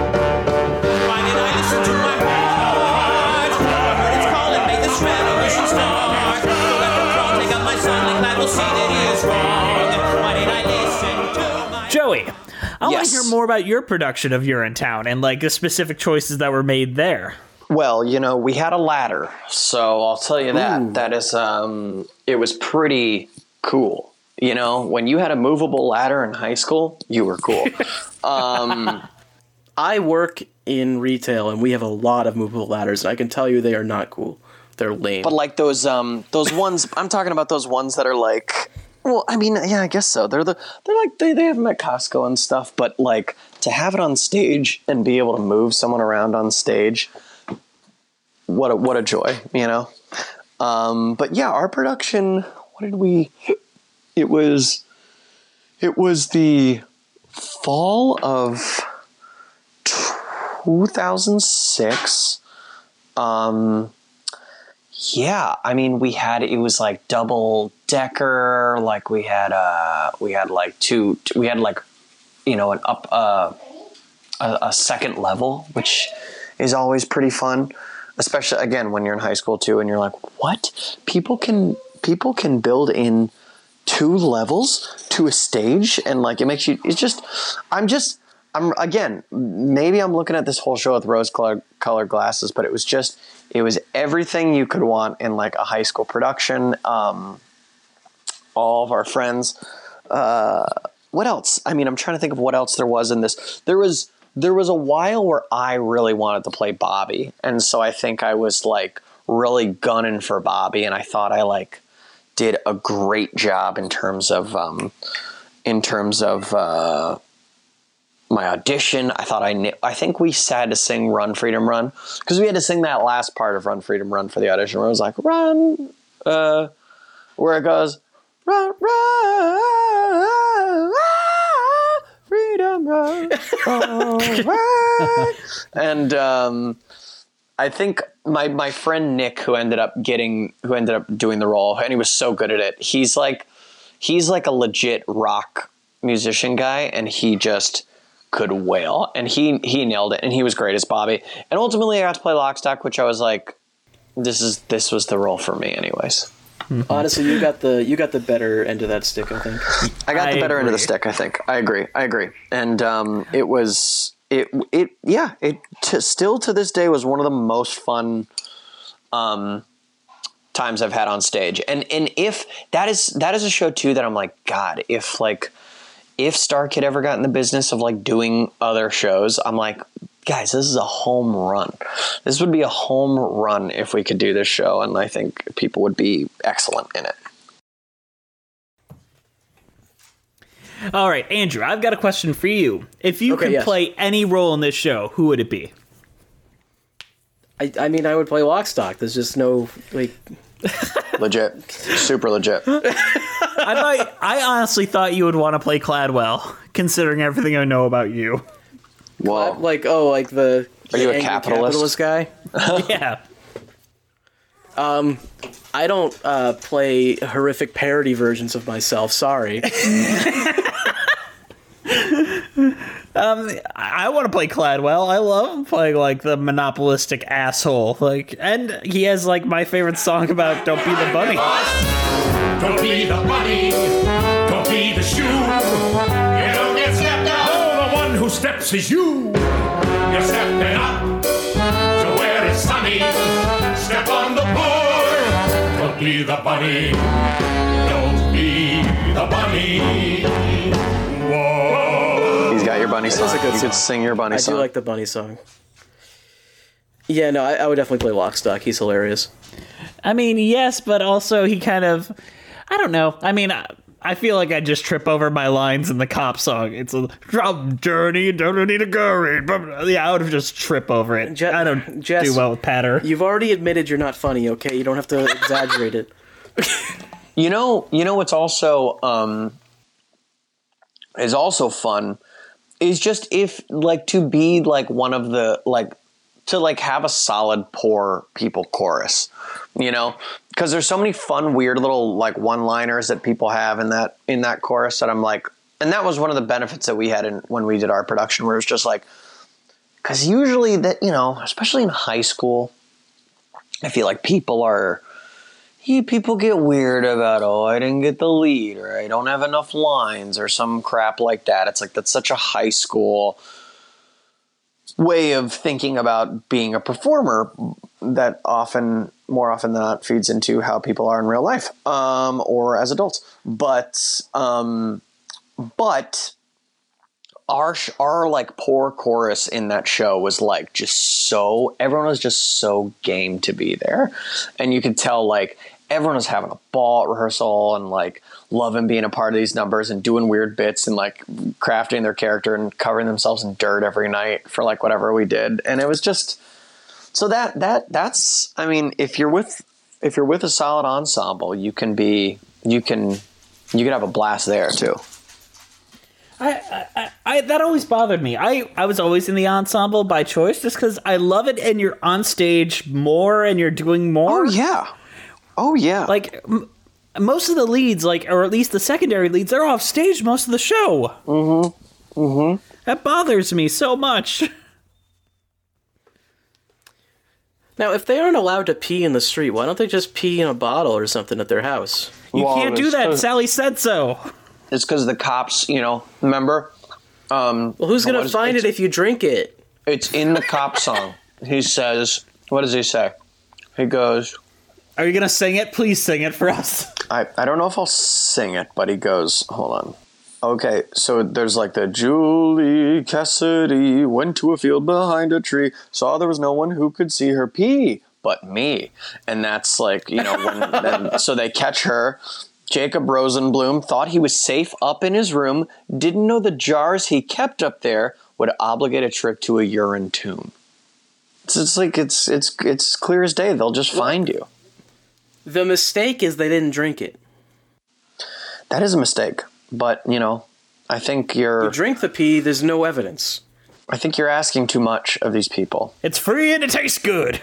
D: I listen to my heart? I heard it's calling, make this revolution start. So let the throne take up my son, like that will see that he is wrong. Why did I listen to my...
G: Joey, I want
E: Yes.
G: to hear more about your production of Urinetown and like the specific choices that were made there.
E: Well, you know, we had a ladder, so I'll tell you that.
H: Ooh.
E: That is, um, it was pretty cool. You know, when you had a movable ladder in high school, you were cool. um,
H: I work in retail, and we have a lot of movable ladders, and I can tell you they are not cool. They're lame.
E: but like those, um, those ones, I'm talking about those ones that are like, well, I mean, yeah, I guess so. They're the, they're like, they, they have them at Costco and stuff, but like to have it on stage and be able to move someone around on stage, what a, what a joy, you know? Um, but yeah, our production, what did we... It was, it was the fall of two thousand six. Um, yeah, I mean, we had, it was like double decker. Like we had, uh, we had like two, we had like, you know, an up, uh, a, a second level, which is always pretty fun, especially again, when you're in high school too, and you're like, what? People can, people can build in two levels to a stage, and like it makes you, it's just, I'm just, I'm again, maybe I'm looking at this whole show with rose colored colored glasses, but it was just, it was everything you could want in like a high school production. Um, all of our friends, uh, what else? I mean, I'm trying to think of what else there was in this. There was, there was a while where I really wanted to play Bobby. And so I think I was like really gunning for Bobby, and I thought I like, did a great job in terms of um, in terms of uh, my audition. I thought I knew, I think we had to sing "Run Freedom Run" because we had to sing that last part of "Run Freedom Run" for the audition, where it was like "Run," uh, where it goes "Run, run, freedom run," oh, and um, I think my, my friend Nick, who ended up getting, who ended up doing the role, and he was so good at it. He's like, he's like a legit rock musician guy, and he just could wail, and he, he nailed it, and he was great as Bobby. And ultimately I got to play Lockstock, which I was like, this is, this was the role for me anyways.
H: Honestly, you got the you got the better end of that stick, I think.
E: I got
G: I
E: the better end of the
G: agree.
E: stick. I think. I agree. I agree. And um, it was it it yeah it t- still to this day was one of the most fun um, times I've had on stage. And and if that is that is a show too that I'm like, God, if like if Star Kid ever got in the business of like doing other shows, I'm like, guys, this is a home run. This would be a home run if we could do this show, and I think people would be excellent in it.
G: All right, Andrew, I've got a question for you. If you
H: Okay,
G: could
H: yes.
G: play any role in this show, who would it be?
H: I, I mean, I would play Lockstock. There's just no like.
E: Legit, super legit.
G: I thought, I honestly thought you would want to play Cladwell, considering everything I know about you.
E: Whoa.
H: Like, oh, like the
E: Are you a
H: angry
E: capitalist?
H: guy?
G: Yeah.
H: I don't uh, play horrific parody versions of myself. Sorry.
G: Um, I, I want to play Cladwell. I love playing like the monopolistic asshole. Like, and he has like my favorite song about "Don't Be the Bunny."
C: Don't be the bunny, don't be the shoe. You don't get stepped out. Oh, the one who steps is you. You're stepping up to where it's sunny. Step on the board. Don't be the bunny. Don't be the bunny. Whoa.
E: He's got your bunny song.
H: is a good
E: you
H: song.
E: could sing your bunny
H: I
E: song.
H: do like the bunny song. Yeah, no, I, I would definitely play Lockstock. He's hilarious.
G: I mean, yes, but also he kind of, I don't know. I mean, I, I feel like I just trip over my lines in the cop song. It's a drop journey, don't need a curry. Yeah, I would have just trip over it.
H: Je-
G: I don't
H: Jess,
G: do well with patter.
H: You've already admitted you're not funny, okay? You don't have to exaggerate it.
E: You know, you know what's also um, is also fun is just if like to be like one of the like to like have a solid poor people chorus, you know, because there's so many fun weird little like one-liners that people have in that in that chorus that I'm like, and that was one of the benefits that we had in when we did our production, where it was just like, because usually that, you know, especially in high school, I feel like people are. Yeah, people get weird about, oh, I didn't get the lead, or I don't have enough lines, or some crap like that. It's like, that's such a high school way of thinking about being a performer that often, more often than not, feeds into how people are in real life, um, or as adults. But, um, but our, sh- our like poor chorus in that show was like just so, everyone was just so game to be there. And you could tell like everyone was having a ball at rehearsal and like loving being a part of these numbers and doing weird bits and like crafting their character and covering themselves in dirt every night for like whatever we did. And it was just, so that, that, that's, I mean, if you're with, if you're with a solid ensemble, you can be, you can, you can have a blast there too.
G: I, I, I that always bothered me. I, I was always in the ensemble by choice, just because I love it, and you're on stage more, and you're doing more.
E: Oh yeah, oh yeah.
G: Like m- most of the leads, like or at least the secondary leads, they're off stage most of the show.
E: Mm-hmm. Mm-hmm.
G: That bothers me so much.
H: Now, if they aren't allowed to pee in the street, why don't they just pee in a bottle or something at their house?
G: You
E: Well,
G: can't do
E: it's
G: that.
E: 'cause-
G: Sally said so.
E: It's because the cops, you know, remember? Um,
H: Well, who's
E: what
H: going to
E: is-
H: find it
E: it's-
H: if you drink it?
E: It's in the cop song. He says, what does he say? He goes,
G: Are you gonna sing it? Please sing it for us.
E: I, I don't know if I'll sing it, but he goes, hold on. Okay, so there's like the Julie Cassidy went to a field behind a tree, saw there was no one who could see her pee but me. And that's like, you know, when then, so they catch her. Jacob Rosenblum thought he was safe up in his room, didn't know the jars he kept up there would obligate a trip to a urine tomb. It's, it's like, it's, it's, it's clear as day. They'll just find you.
H: The mistake is they didn't drink it.
E: That is a mistake. But, you know, I think you're,
H: You drink the pee, there's no evidence.
E: I think you're asking too much of these people.
G: It's free and it tastes good.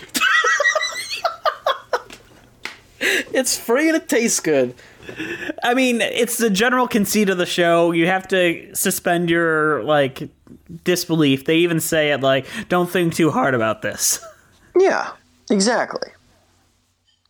H: It's free and it tastes good.
G: I mean, it's the general conceit of the show. You have to suspend your, like, disbelief. They even say it, like, don't think too hard about this.
E: Yeah, exactly.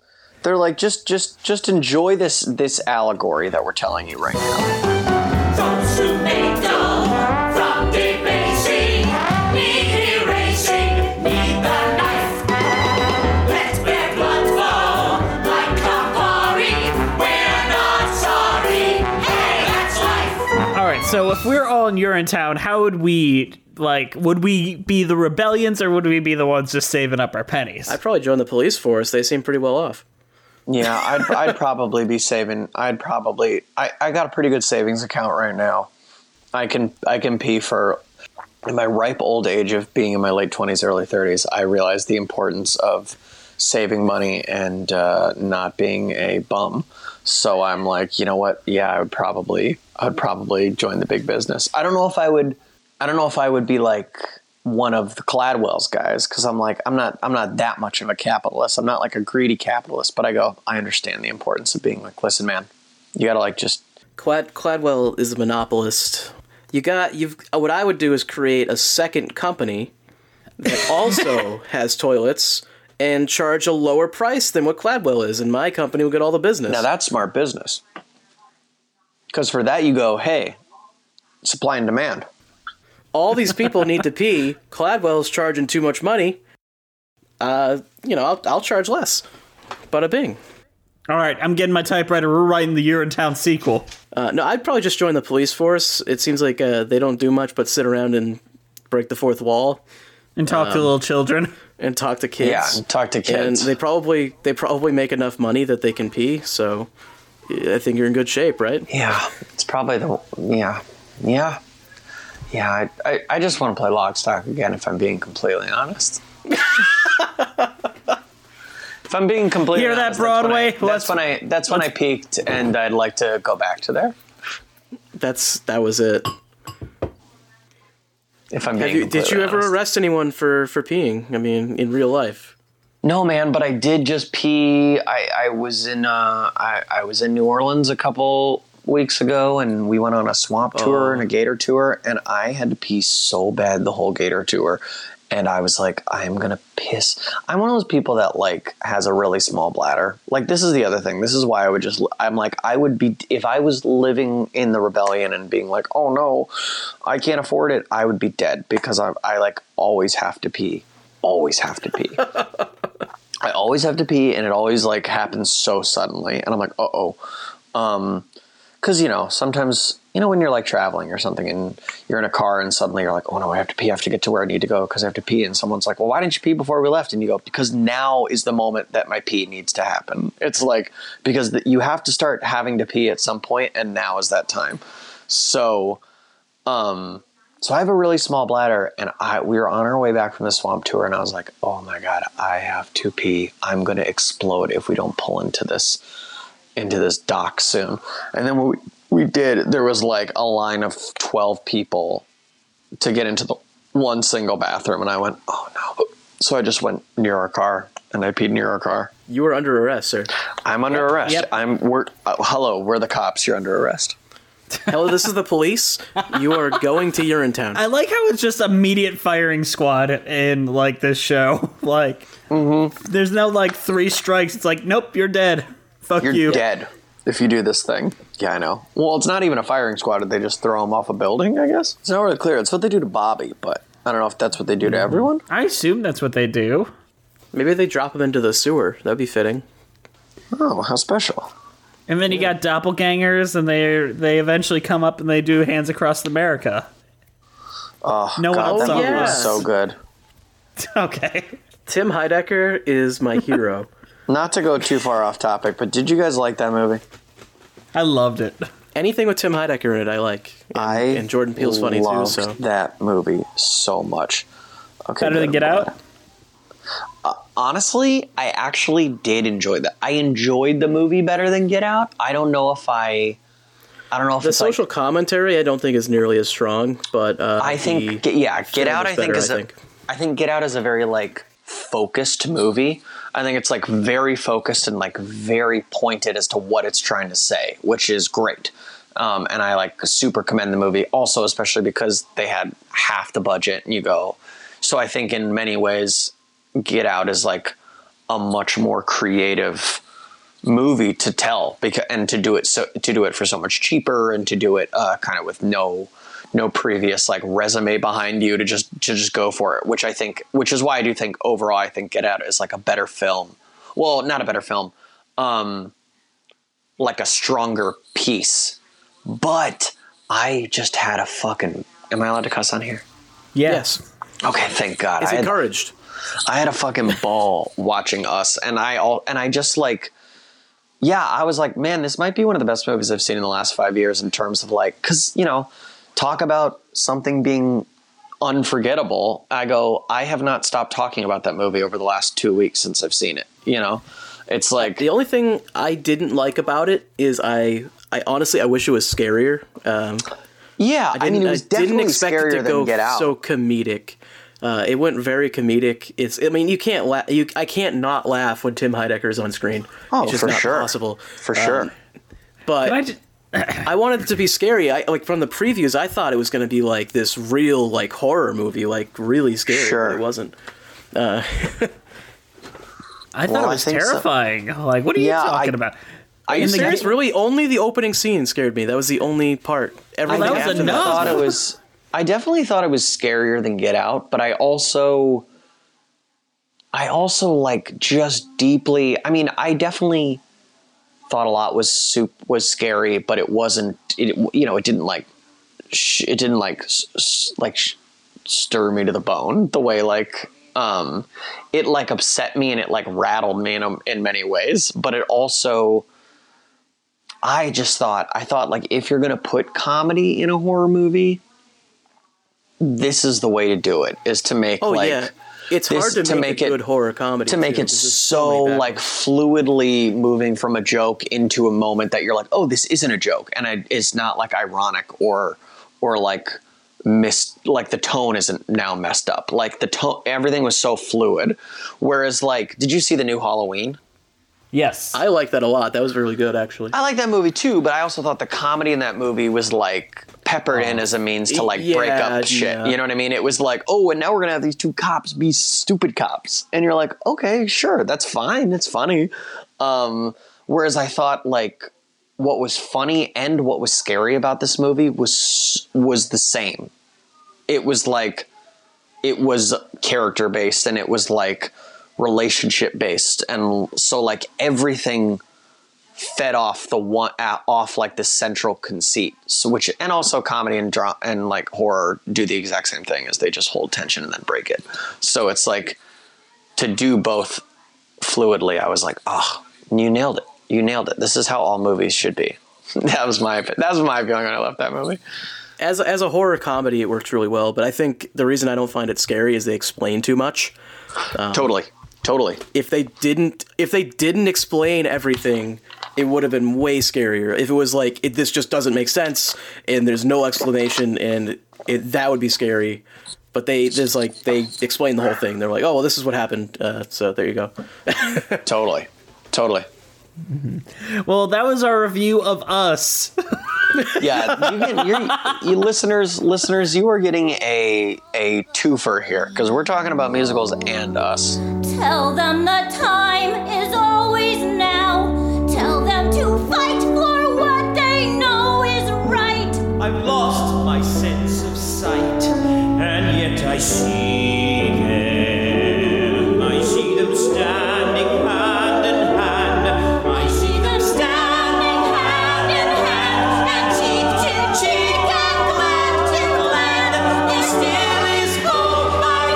E: They're like, just just just enjoy this this allegory that we're telling you right now.
J: Those who make dough from debasing need erasing, need the knife. Let their blood fall like Campari. We're not sorry. Hey, that's life.
G: All right, so if we're all in Urinetown, how would we, like, would we be the rebellions or would we be the ones just saving up our pennies?
H: I'd probably join the police force. They seem pretty well off.
E: Yeah, I'd, I'd probably be saving. I'd probably. I, I got a pretty good savings account right now. I can I can pee for. In my ripe old age of being in my late twenties, early thirties, I realized the importance of saving money and uh, not being a bum. So I'm like, you know what? Yeah, I would probably. I would probably join the big business. I don't know if I would. I don't know if I would be like one of the Cladwell's guys, because I'm like, I'm not I'm not that much of a capitalist. I'm not like a greedy capitalist, but I go, I understand the importance of being like, listen, man, you gotta like just
H: Clad Cladwell is a monopolist. You got you've what I would do is create a second company that also has toilets and charge a lower price than what Cladwell is, and my company will get all the business.
E: Now that's smart business. Because for that you go, hey, supply and demand.
H: All these people need to pee. Cladwell's charging too much money. Uh, you know, I'll, I'll charge less. Bada bing.
G: All right, I'm getting my typewriter. We're writing the Urinetown sequel.
H: Uh, no, I'd probably just join the police force. It seems like uh, they don't do much but sit around and break the fourth wall.
G: And talk um, to little children.
H: And talk to kids.
E: Yeah, and talk to kids.
H: And they probably they probably make enough money that they can pee, so I think you're in good shape, right?
E: Yeah, it's probably the... Yeah, yeah. Yeah, I, I, I just want to play Logstock again, if I'm being completely honest. If I'm being completely
G: Hear
E: honest,
G: that, Broadway?
E: That's when I that's when I, that's when I peaked, and I'd like to go back to there.
H: That's that was it.
E: If I'm
H: Have
E: being
H: you, did you ever
E: honest.
H: arrest anyone for, for peeing? I mean, in real life?
E: No, man, but I did just pee. I, I was in uh, I, I was in New Orleans a couple weeks ago, and we went on a swamp tour
H: Oh.
E: and a gator tour, and I had to pee so bad the whole gator tour, and I was like, I'm gonna piss. I'm one of those people that like has a really small bladder. Like, this is the other thing. This is why I would just I'm like, I would be, if I was living in the rebellion and being like, oh no, I can't afford it, I would be dead, because I, I like always have to pee always have to pee. I always have to pee, and it always like happens so suddenly, and I'm like, uh-oh. Um, Because, you know, sometimes, you know, when you're like traveling or something and you're in a car and suddenly you're like, oh no, I have to pee. I have to get to where I need to go because I have to pee. And someone's like, well, why didn't you pee before we left? And you go, because now is the moment that my pee needs to happen. It's like, because the, you have to start having to pee at some point, and now is that time. So, um, so I have a really small bladder, and I we were on our way back from the swamp tour, and I was like, oh my God, I have to pee. I'm going to explode if we don't pull into this into this dock soon. And then when we, we did, there was like a line of twelve people to get into the one single bathroom, and I went, oh no. So I just went near our car, and I peed near our car.
H: You were under arrest, sir.
E: I'm under
H: Yep,
E: arrest.
H: yep.
E: I'm we're uh, hello, we're the cops. You're under arrest.
H: Hello, this is the police. You are going to Urinetown.
G: I like how it's just immediate firing squad in like this show. Like,
E: Mm-hmm.
G: there's no like three strikes. It's like, nope, you're dead. Fuck
E: You're
G: you.
E: dead if you do this thing. Yeah, I know. Well, it's not even a firing squad. Did they just throw him off a building, I guess? It's not really clear. It's what they do to Bobby, but I don't know if that's what they do to everyone.
G: I assume that's what they do.
H: Maybe they drop him into the sewer. That'd be fitting.
E: Oh, how special.
G: And then you got doppelgangers, and they they eventually come up and they do Hands Across America.
E: Oh,
G: No one
E: God,
G: else
E: that
G: saw
E: movie
H: yes.
E: was so good.
G: Okay.
H: Tim Heidecker is my hero.
E: Not to go too far off topic, but did you guys like that movie?
G: I loved it.
H: Anything with Tim Heidecker in it, I like. And,
E: I
H: and Jordan Peele's funny too.
E: loved
H: So
E: that movie so much. Okay,
G: Better than
E: good.
G: Get Out?
E: Honestly, I actually did enjoy that. I enjoyed the movie better than Get Out. I don't know if I... I don't know if
H: the
E: it's
H: social
E: like,
H: commentary, I don't think is nearly as strong. But uh,
E: I think,
H: the
E: yeah, Get
H: film
E: Out,
H: is
E: I think
H: better,
E: is
H: I
E: a,
H: think.
E: I think Get Out is a very like focused movie. I think it's like very focused and like very pointed as to what it's trying to say, which is great. Um, and I like super commend the movie also, especially because they had half the budget, and you go. So I think in many ways, Get Out is like a much more creative movie to tell, because and to do it so to do it for so much cheaper, and to do it uh, kind of with no no previous like resume behind you, to just to just go for it, which I think which is why I do think overall I think Get Out is like a better film. Well, not a better film, um, like a stronger piece. But I just had a fucking. Am I allowed to cuss on here?
G: Yeah.
H: Yes.
E: Okay, thank God.
H: It's
E: I had,
H: encouraged.
E: I had a fucking ball watching Us, and I all and I just like, yeah, I was like, man, this might be one of the best movies I've seen in the last five years in terms of like, because you know, talk about something being unforgettable. I go, I have not stopped talking about that movie over the last two weeks since I've seen it. You know, it's like
H: the only thing I didn't like about it is I, I honestly I wish it was scarier. Um,
E: yeah, I, I mean, it was
H: I
E: definitely
H: didn't expect
E: scarier
H: it to
E: than
H: go
E: Get Out.
H: So comedic. Uh, it went very comedic. It's. I mean, you can't. La- you. I can't not laugh when Tim Heidecker is on screen.
E: Oh,
H: it's just
E: for
H: not
E: sure.
H: possible.
E: For sure.
H: Um, but
G: I, just,
H: I wanted it to be scary. I like from the previews. I thought it was going to be like this real like horror movie, like really scary.
E: Sure.
H: But it wasn't. Uh,
G: I thought
E: Well,
G: it
E: I
G: was
E: think so.
G: terrifying. Like, what are you
E: Yeah,
G: talking
E: I-
G: about?
H: Are you
G: In the
H: serious?
G: ga-
H: Really, only the opening scene scared me. That was the only part. Everything
G: that was
H: after
G: enough.
E: I thought
H: that.
E: it was. I definitely thought it was scarier than Get Out, but I also, I also like just deeply. I mean, I definitely thought a lot was soup was scary, but it wasn't. It you know, it didn't like, sh- it didn't like s- s- like sh- stir me to the bone the way like. Um, it like upset me and it like rattled me in a, in many ways, but it also. I just thought I thought like if you're gonna put comedy in a horror movie, this is the way to do it. Is to make
H: Oh
E: like
H: yeah, it's
E: this-
H: hard to,
E: to
H: make,
E: make
H: a
E: it-
H: good horror comedy.
E: to make
H: too,
E: it
H: because there's
E: so
H: many bad
E: like
H: ones.
E: fluidly moving from a joke into a moment that you're like, oh, this isn't a joke, and I, it's not like ironic or or like missed. Like the tone isn't now messed up. Like the tone, everything was so fluid. Whereas like, did you see the new Halloween?
G: Yes.
H: I like that a lot. That was really good, actually.
E: I like that movie too, but I also thought the comedy in that movie was like peppered in as a means to like break
H: Yeah,
E: up shit.
H: yeah.
E: You know what I mean? It was like, oh, and now we're gonna have these two cops be stupid cops, and you're like, okay, sure, that's fine, it's funny. Um, whereas I thought like what was funny and what was scary about this movie was was the same. It was like it was character based, and it was like relationship based, and so like everything fed off the one uh, off like the central conceit. So which and also comedy and drama and like horror do the exact same thing, as they just hold tension and then break it. So it's like to do both fluidly. I was like, oh, you nailed it. You nailed it. This is how all movies should be. That was my that was my feeling when I left that movie.
H: As as a horror comedy, it works really well. But I think the reason I don't find it scary is they explain too much. Um,
E: Totally. Totally.
H: If they didn't, if they didn't explain everything, it would have been way scarier. If it was like it, this just doesn't make sense and there's no explanation, and it, that would be scary. But they there's like they explain the whole thing. They're like, oh well, this is what happened. Uh, so there you go.
E: Totally. Totally.
G: Well, that was our review of Us.
E: Yeah, you, get, you're, you listeners, listeners, you are getting a a twofer here, because we're talking about musicals and Us.
J: Tell them the time is always now. Tell them to fight for what they know is right.
D: I've lost my sense of sight, and yet I see them. I see them standing hand in hand. I see them standing hand in hand, and cheek to cheek and glad to glad. There still is hope, I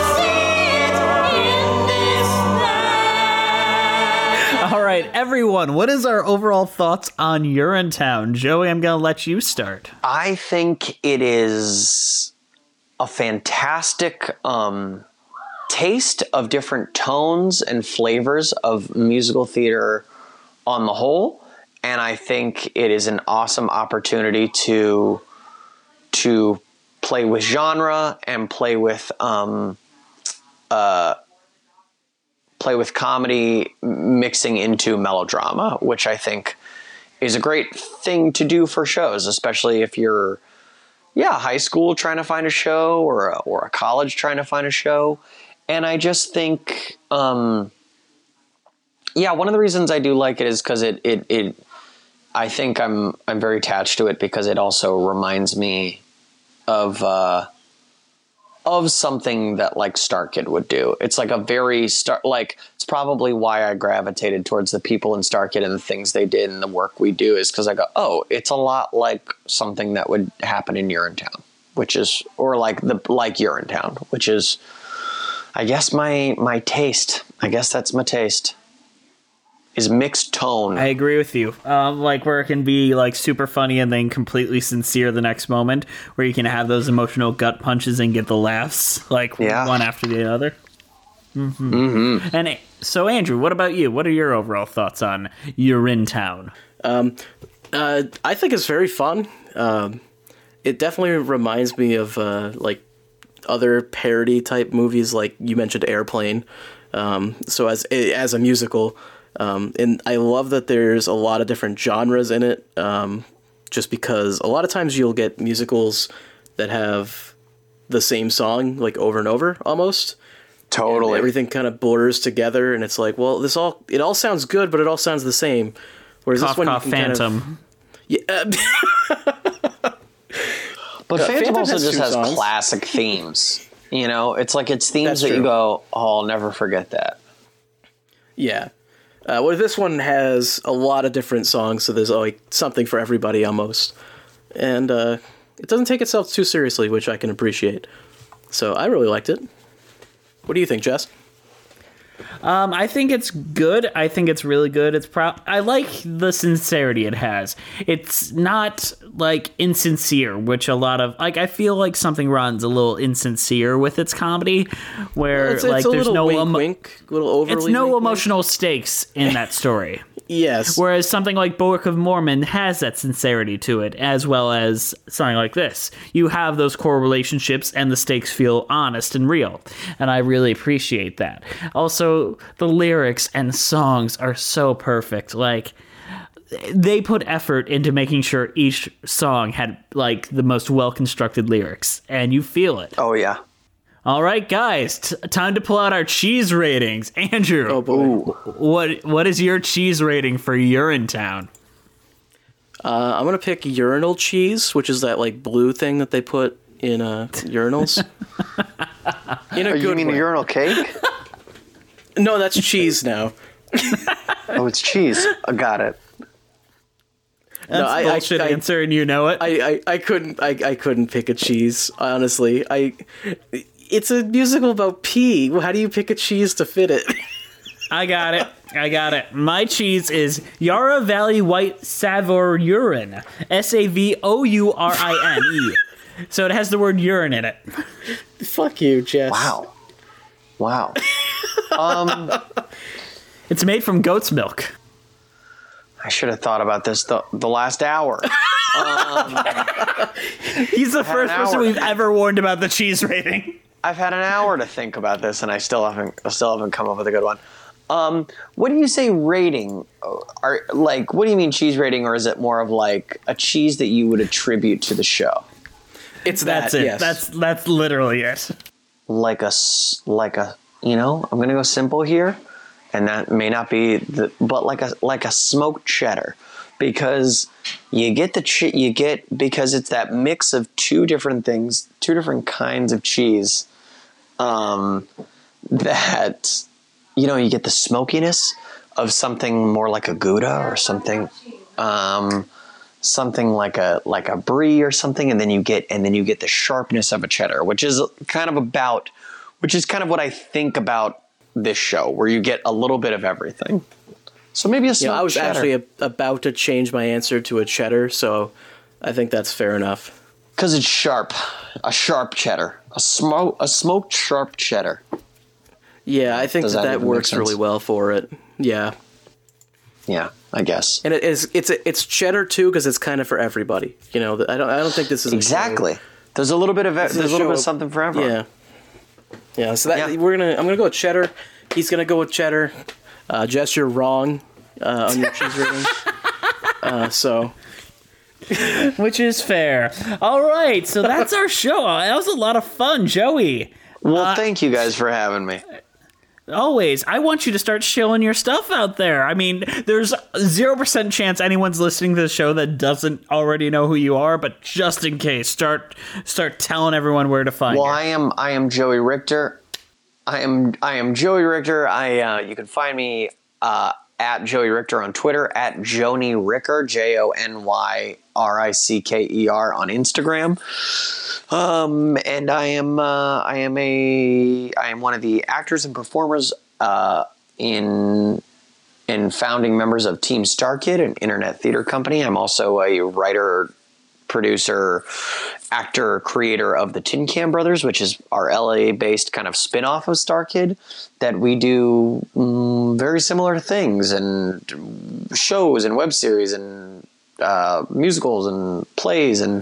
D: see it in this land.
G: All right, everyone, what is our overall thoughts on Urinetown? Joey, I'm going to let you start.
E: I think it is a fantastic um, taste of different tones and flavors of musical theater on the whole, and I think it is an awesome opportunity to to play with genre and play with um, uh, play with comedy mixing into melodrama, which I think is a great thing to do for shows, especially if you're, yeah, high school trying to find a show, or a, or a college trying to find a show. And I just think, um, yeah, one of the reasons I do like it is because it, it, it, I think I'm, I'm very attached to it because it also reminds me of, uh, of something that like StarKid would do. It's like a very star, like it's probably why I gravitated towards the people in StarKid and the things they did and the work we do is because I go, oh, it's a lot like something that would happen in Urinetown, which is, or like the, like Urinetown, which is, I guess my, my taste, I guess that's my taste. Is mixed tone.
G: I agree with you. Um, like where it can be like super funny and then completely sincere the next moment, where you can have those emotional gut punches and get the laughs like
E: yeah.
G: one after the other. Mm-hmm.
E: Mm-hmm.
G: And so, Andrew, what about you? What are your overall thoughts on Urinetown?
H: Um, uh, I think it's very fun. Um, it definitely reminds me of uh, like other parody type movies, like you mentioned Airplane. Um, so as as a musical. Um, and I love that there's a lot of different genres in it, um, just because a lot of times you'll get musicals that have the same song like over and over almost.
E: Totally.
H: And everything kind of blurs together, and it's like, well, this all it all sounds good, but it all sounds the same. Whereas
G: cough,
H: this one,
G: cough,
H: you can
G: Phantom.
H: Kind of, yeah.
E: But
H: Uh,
E: Phantom,
H: Phantom
E: also
H: has
E: just
H: two
E: has
H: songs.
E: classic themes. You know, it's like it's themes
H: That's
E: that you
H: true.
E: go, oh, I'll never forget that.
H: Yeah. Uh, well, this one has a lot of different songs, so there's like something for everybody almost. And uh, it doesn't take itself too seriously, which I can appreciate. So I really liked it. What do you think, Jess?
G: Um, I think it's good. I think it's really good. It's pro- I like the sincerity it has. It's not like insincere, which a lot of like I feel like something runs a little insincere with its comedy, where
H: It's, it's
G: like
H: a
G: there's
H: little
G: no
H: wink,
G: emo-
H: wink, little overly.
G: it's no
H: wink, wink.
G: emotional stakes in that story.
H: Yes.
G: Whereas something like Book of Mormon has that sincerity to it, as well as something like this. You have those core relationships, and the stakes feel honest and real. And I really appreciate that. Also, the lyrics and songs are so perfect. Like, they put effort into making sure each song had, like, the most well-constructed lyrics. And you feel it.
E: Oh, yeah.
G: All right, guys, t- time to pull out our cheese ratings. Andrew,
H: Oh boy.
G: what what is your cheese rating for Urinetown?
H: Uh, I'm gonna pick urinal cheese, which is that like blue thing that they put in uh, urinals. In a
E: Oh, you
H: good
E: mean
H: way.
E: a urinal cake?
H: No, that's cheese now.
E: Oh, it's cheese. I got it.
G: That's
H: No, I-
G: a
H: I-
G: bullshit
H: I-
G: answer, and you know it.
H: I, I, I couldn't I, I couldn't pick a cheese, honestly. I it's a musical about pee. How do you pick a cheese to fit it?
G: I got it. I got it. My cheese is Yarra Valley White Savourin. S A V O U R I N E. So it has the word urine in it.
H: Fuck you, Jess.
E: Wow. Wow. Um,
G: It's made from goat's milk.
E: I should have thought about this the, the last hour.
G: He's the first
E: an
G: person
E: hour.
G: we've ever warned about the cheese rating.
E: I've had an hour to think about this, and I still haven't. I still haven't come up with a good one. Um, what do you say rating? Are like, what do you mean cheese rating, or is it more of like a cheese that you would attribute to the show?
H: It's that,
G: That's it.
H: yes.
G: That's that's literally it.
E: Like a s- like a you know, I'm gonna go simple here, and that may not be the, but like a like a smoked cheddar, because you get the che- you get because it's that mix of two different things, two different kinds of cheese. Um, that you know, you get the smokiness of something more like a Gouda or something, um, something like a like a brie or something, and then you get and then you get the sharpness of a cheddar, which is kind of about, which is kind of what I think about this show, where you get a little bit of everything. So maybe a smoked
H: Yeah, I was
E: cheddar.
H: actually a, about to change my answer to a cheddar, so I think that's fair enough.
E: Because it's sharp, a sharp cheddar, a smoke, a smoked sharp cheddar.
H: Yeah, I think
E: Does
H: that
E: that
H: that
E: even make
H: works really
E: sense?
H: well for it. Yeah,
E: Yeah, I guess
H: and it is it's it's cheddar too because it's kind of for everybody. You know, I don't I don't think this is a
E: exactly. There's a little bit of
H: This
E: there's
H: is
E: a little
H: show-
E: bit of something for everyone.
H: Yeah, yeah. So that
E: Yeah.
H: we're gonna I'm gonna go with cheddar. He's gonna go with cheddar. Uh, Jess, you're wrong uh, on your cheese rating. Uh, so
G: Which is fair. All right, so that's our show. That was a lot of fun, Joey.
E: Well,
G: Uh,
E: thank you guys for having me.
G: Always. I want you to start shilling your stuff out there. I mean, there's zero percent chance anyone's listening to the show that doesn't already know who you are, but just in case, start start telling everyone where to find you.
E: Well, I am I am Joey Richter. I am I am Joey Richter. I uh, you can find me uh, at Joey Richter on Twitter, at Joni Ricker, J O N Y R I C K E R on Instagram. Um, and I am uh, I am a I am one of the actors and performers uh, in in founding members of Team StarKid, an internet theater company. I'm also a writer, producer, actor, creator of the Tin Can Brothers, which is our L A-based kind of spin-off of StarKid, that we do um, very similar things, and shows and web series and uh, musicals and plays and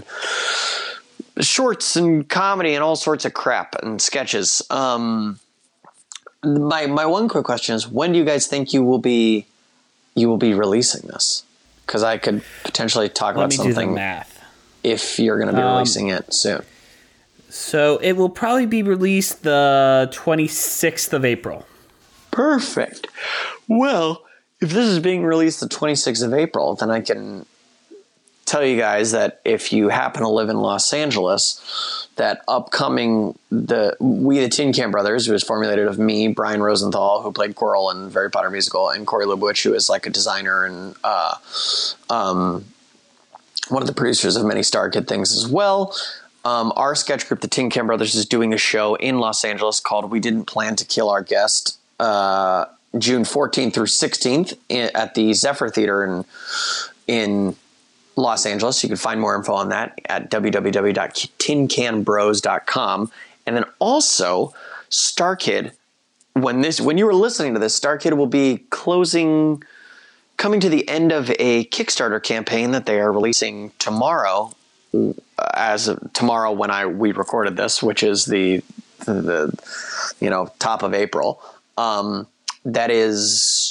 E: shorts and comedy and all sorts of crap and sketches. Um, my my one quick question is, when do you guys think you will be you will be releasing this? Because I could potentially talk
G: Let
E: about
G: me
E: something.
G: do the math.
E: If you're going to be
G: Um,
E: releasing it soon.
G: So it will probably be released the twenty-sixth of April.
E: Perfect. Well, if this is being released the twenty-sixth of April, then I can tell you guys that if you happen to live in Los Angeles, that upcoming the We the Tin Can Brothers, who is formulated of me, Brian Rosenthal, who played Quirrell in Harry Potter musical, and Corey Lebowitz, who is like a designer and uh, um, one of the producers of many StarKid things as well. Um, our sketch group, the Tin Can Brothers, is doing a show in Los Angeles called We Didn't Plan to Kill Our Guest, uh, June fourteenth through sixteenth at the Zephyr Theater in in Los Angeles. You can find more info on that at w w w dot tin can bros dot com. And then also StarKid, when this when you were listening to this, StarKid will be closing, coming to the end of a Kickstarter campaign that they are releasing tomorrow, as of tomorrow when I we recorded this, which is the the you know top of April. Um, that is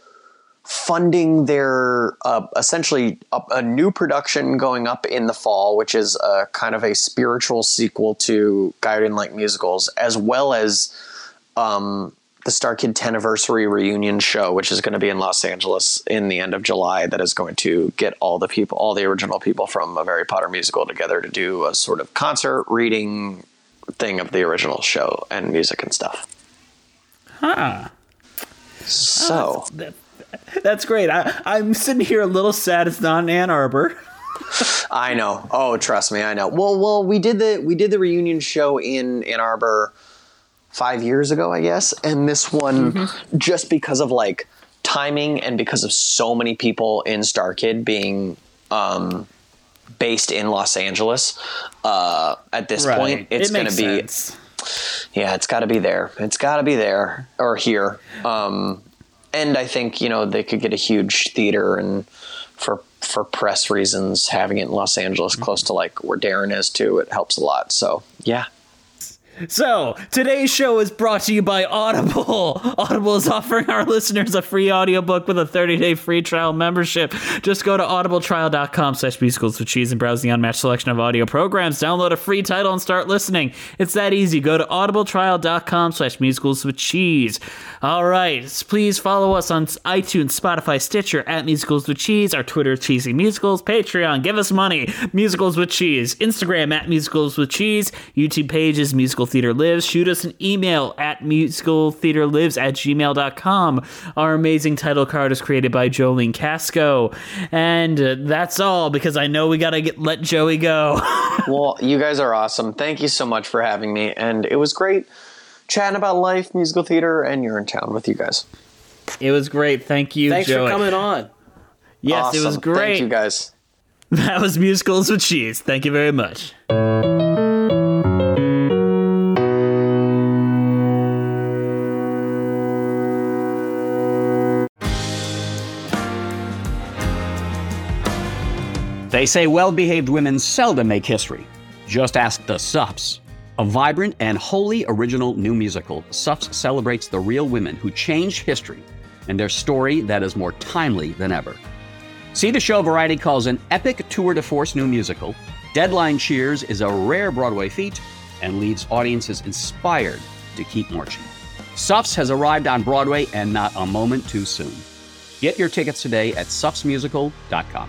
E: funding their uh, essentially a, a new production going up in the fall, which is a kind of a spiritual sequel to Guiding Light Musicals, as well as um, the StarKid ten-anniversary reunion show, which is going to be in Los Angeles in the end of July, that is going to get all the people, all the original people from a Harry Potter musical together to do a sort of concert reading thing of the original show and music and stuff.
G: Huh.
E: So...
G: Oh, that's, that's great. I, I'm sitting here a little sad it's not in Ann Arbor.
E: I know. Oh, trust me, I know. Well, well, we did the we did the reunion show in Ann Arbor five years ago, I guess, and this one, mm-hmm. just because of like timing and because of so many people in StarKid being um, based in Los Angeles, uh, at this
G: right.
E: point, it's
G: it
E: going to be.
G: Sense.
E: Yeah, it's got to be there. It's got to be there or here. Um, and I think, you know, they could get a huge theater, and for for press reasons, having it in Los Angeles, close to like where Darren is too, it helps a lot. So, yeah.
G: So, today's show is brought to you by Audible. Audible is offering our listeners a free audiobook with a thirty-day free trial membership. Just go to audibletrial.com slash musicals with cheese and browse the unmatched selection of audio programs. Download a free title and start listening. It's that easy. Go to audibletrial.com slash musicals with cheese. All right. Please follow us on iTunes, Spotify, Stitcher, at Musicals with Cheese. Our Twitter, Cheesy Musicals. Patreon, give us money. Musicals with Cheese. Instagram, at Musicals with Cheese. YouTube page is Musical Theater Lives. Shoot us an email at musicaltheaterlives at gmail dot com. Our amazing title card is created by Jolene Casco. And uh, that's all, because I know we gotta get, let Joey go.
E: Well, you guys are awesome. Thank you so much for having me. And it was great chatting about life, musical theater, and You're in Town with you guys.
G: It was great. Thank you,
H: Thanks
G: Joey.
H: for coming on.
G: Yes,
E: Awesome.
G: it was great.
E: Thank you guys.
G: That was Musicals with Cheese. Thank you very much.
I: They say well-behaved women seldom make history. Just ask the Suffs. A vibrant and wholly original new musical, Suffs celebrates the real women who changed history and their story that is more timely than ever. See the show Variety calls an epic tour de force new musical. Deadline cheers is a rare Broadway feat and leaves audiences inspired to keep marching. Suffs has arrived on Broadway, and not a moment too soon. Get your tickets today at suffs musical dot com.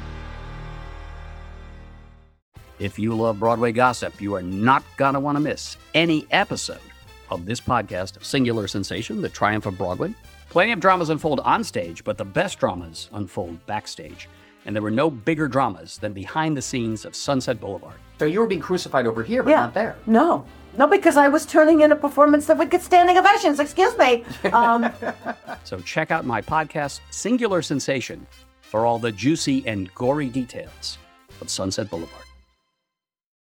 I: If you love Broadway gossip, you are not going to want to miss any episode of this podcast, Singular Sensation, The Triumph of Broadway. Plenty of dramas unfold on stage, but the best dramas unfold backstage. And there were no bigger dramas than behind the scenes of Sunset Boulevard.
K: So you were being crucified over here, but
L: Yeah.
K: not there.
L: No. No, because I was turning in a performance that would get standing ovations. Excuse me. Um,
I: So check out my podcast, Singular Sensation, for all the juicy and gory details of Sunset Boulevard.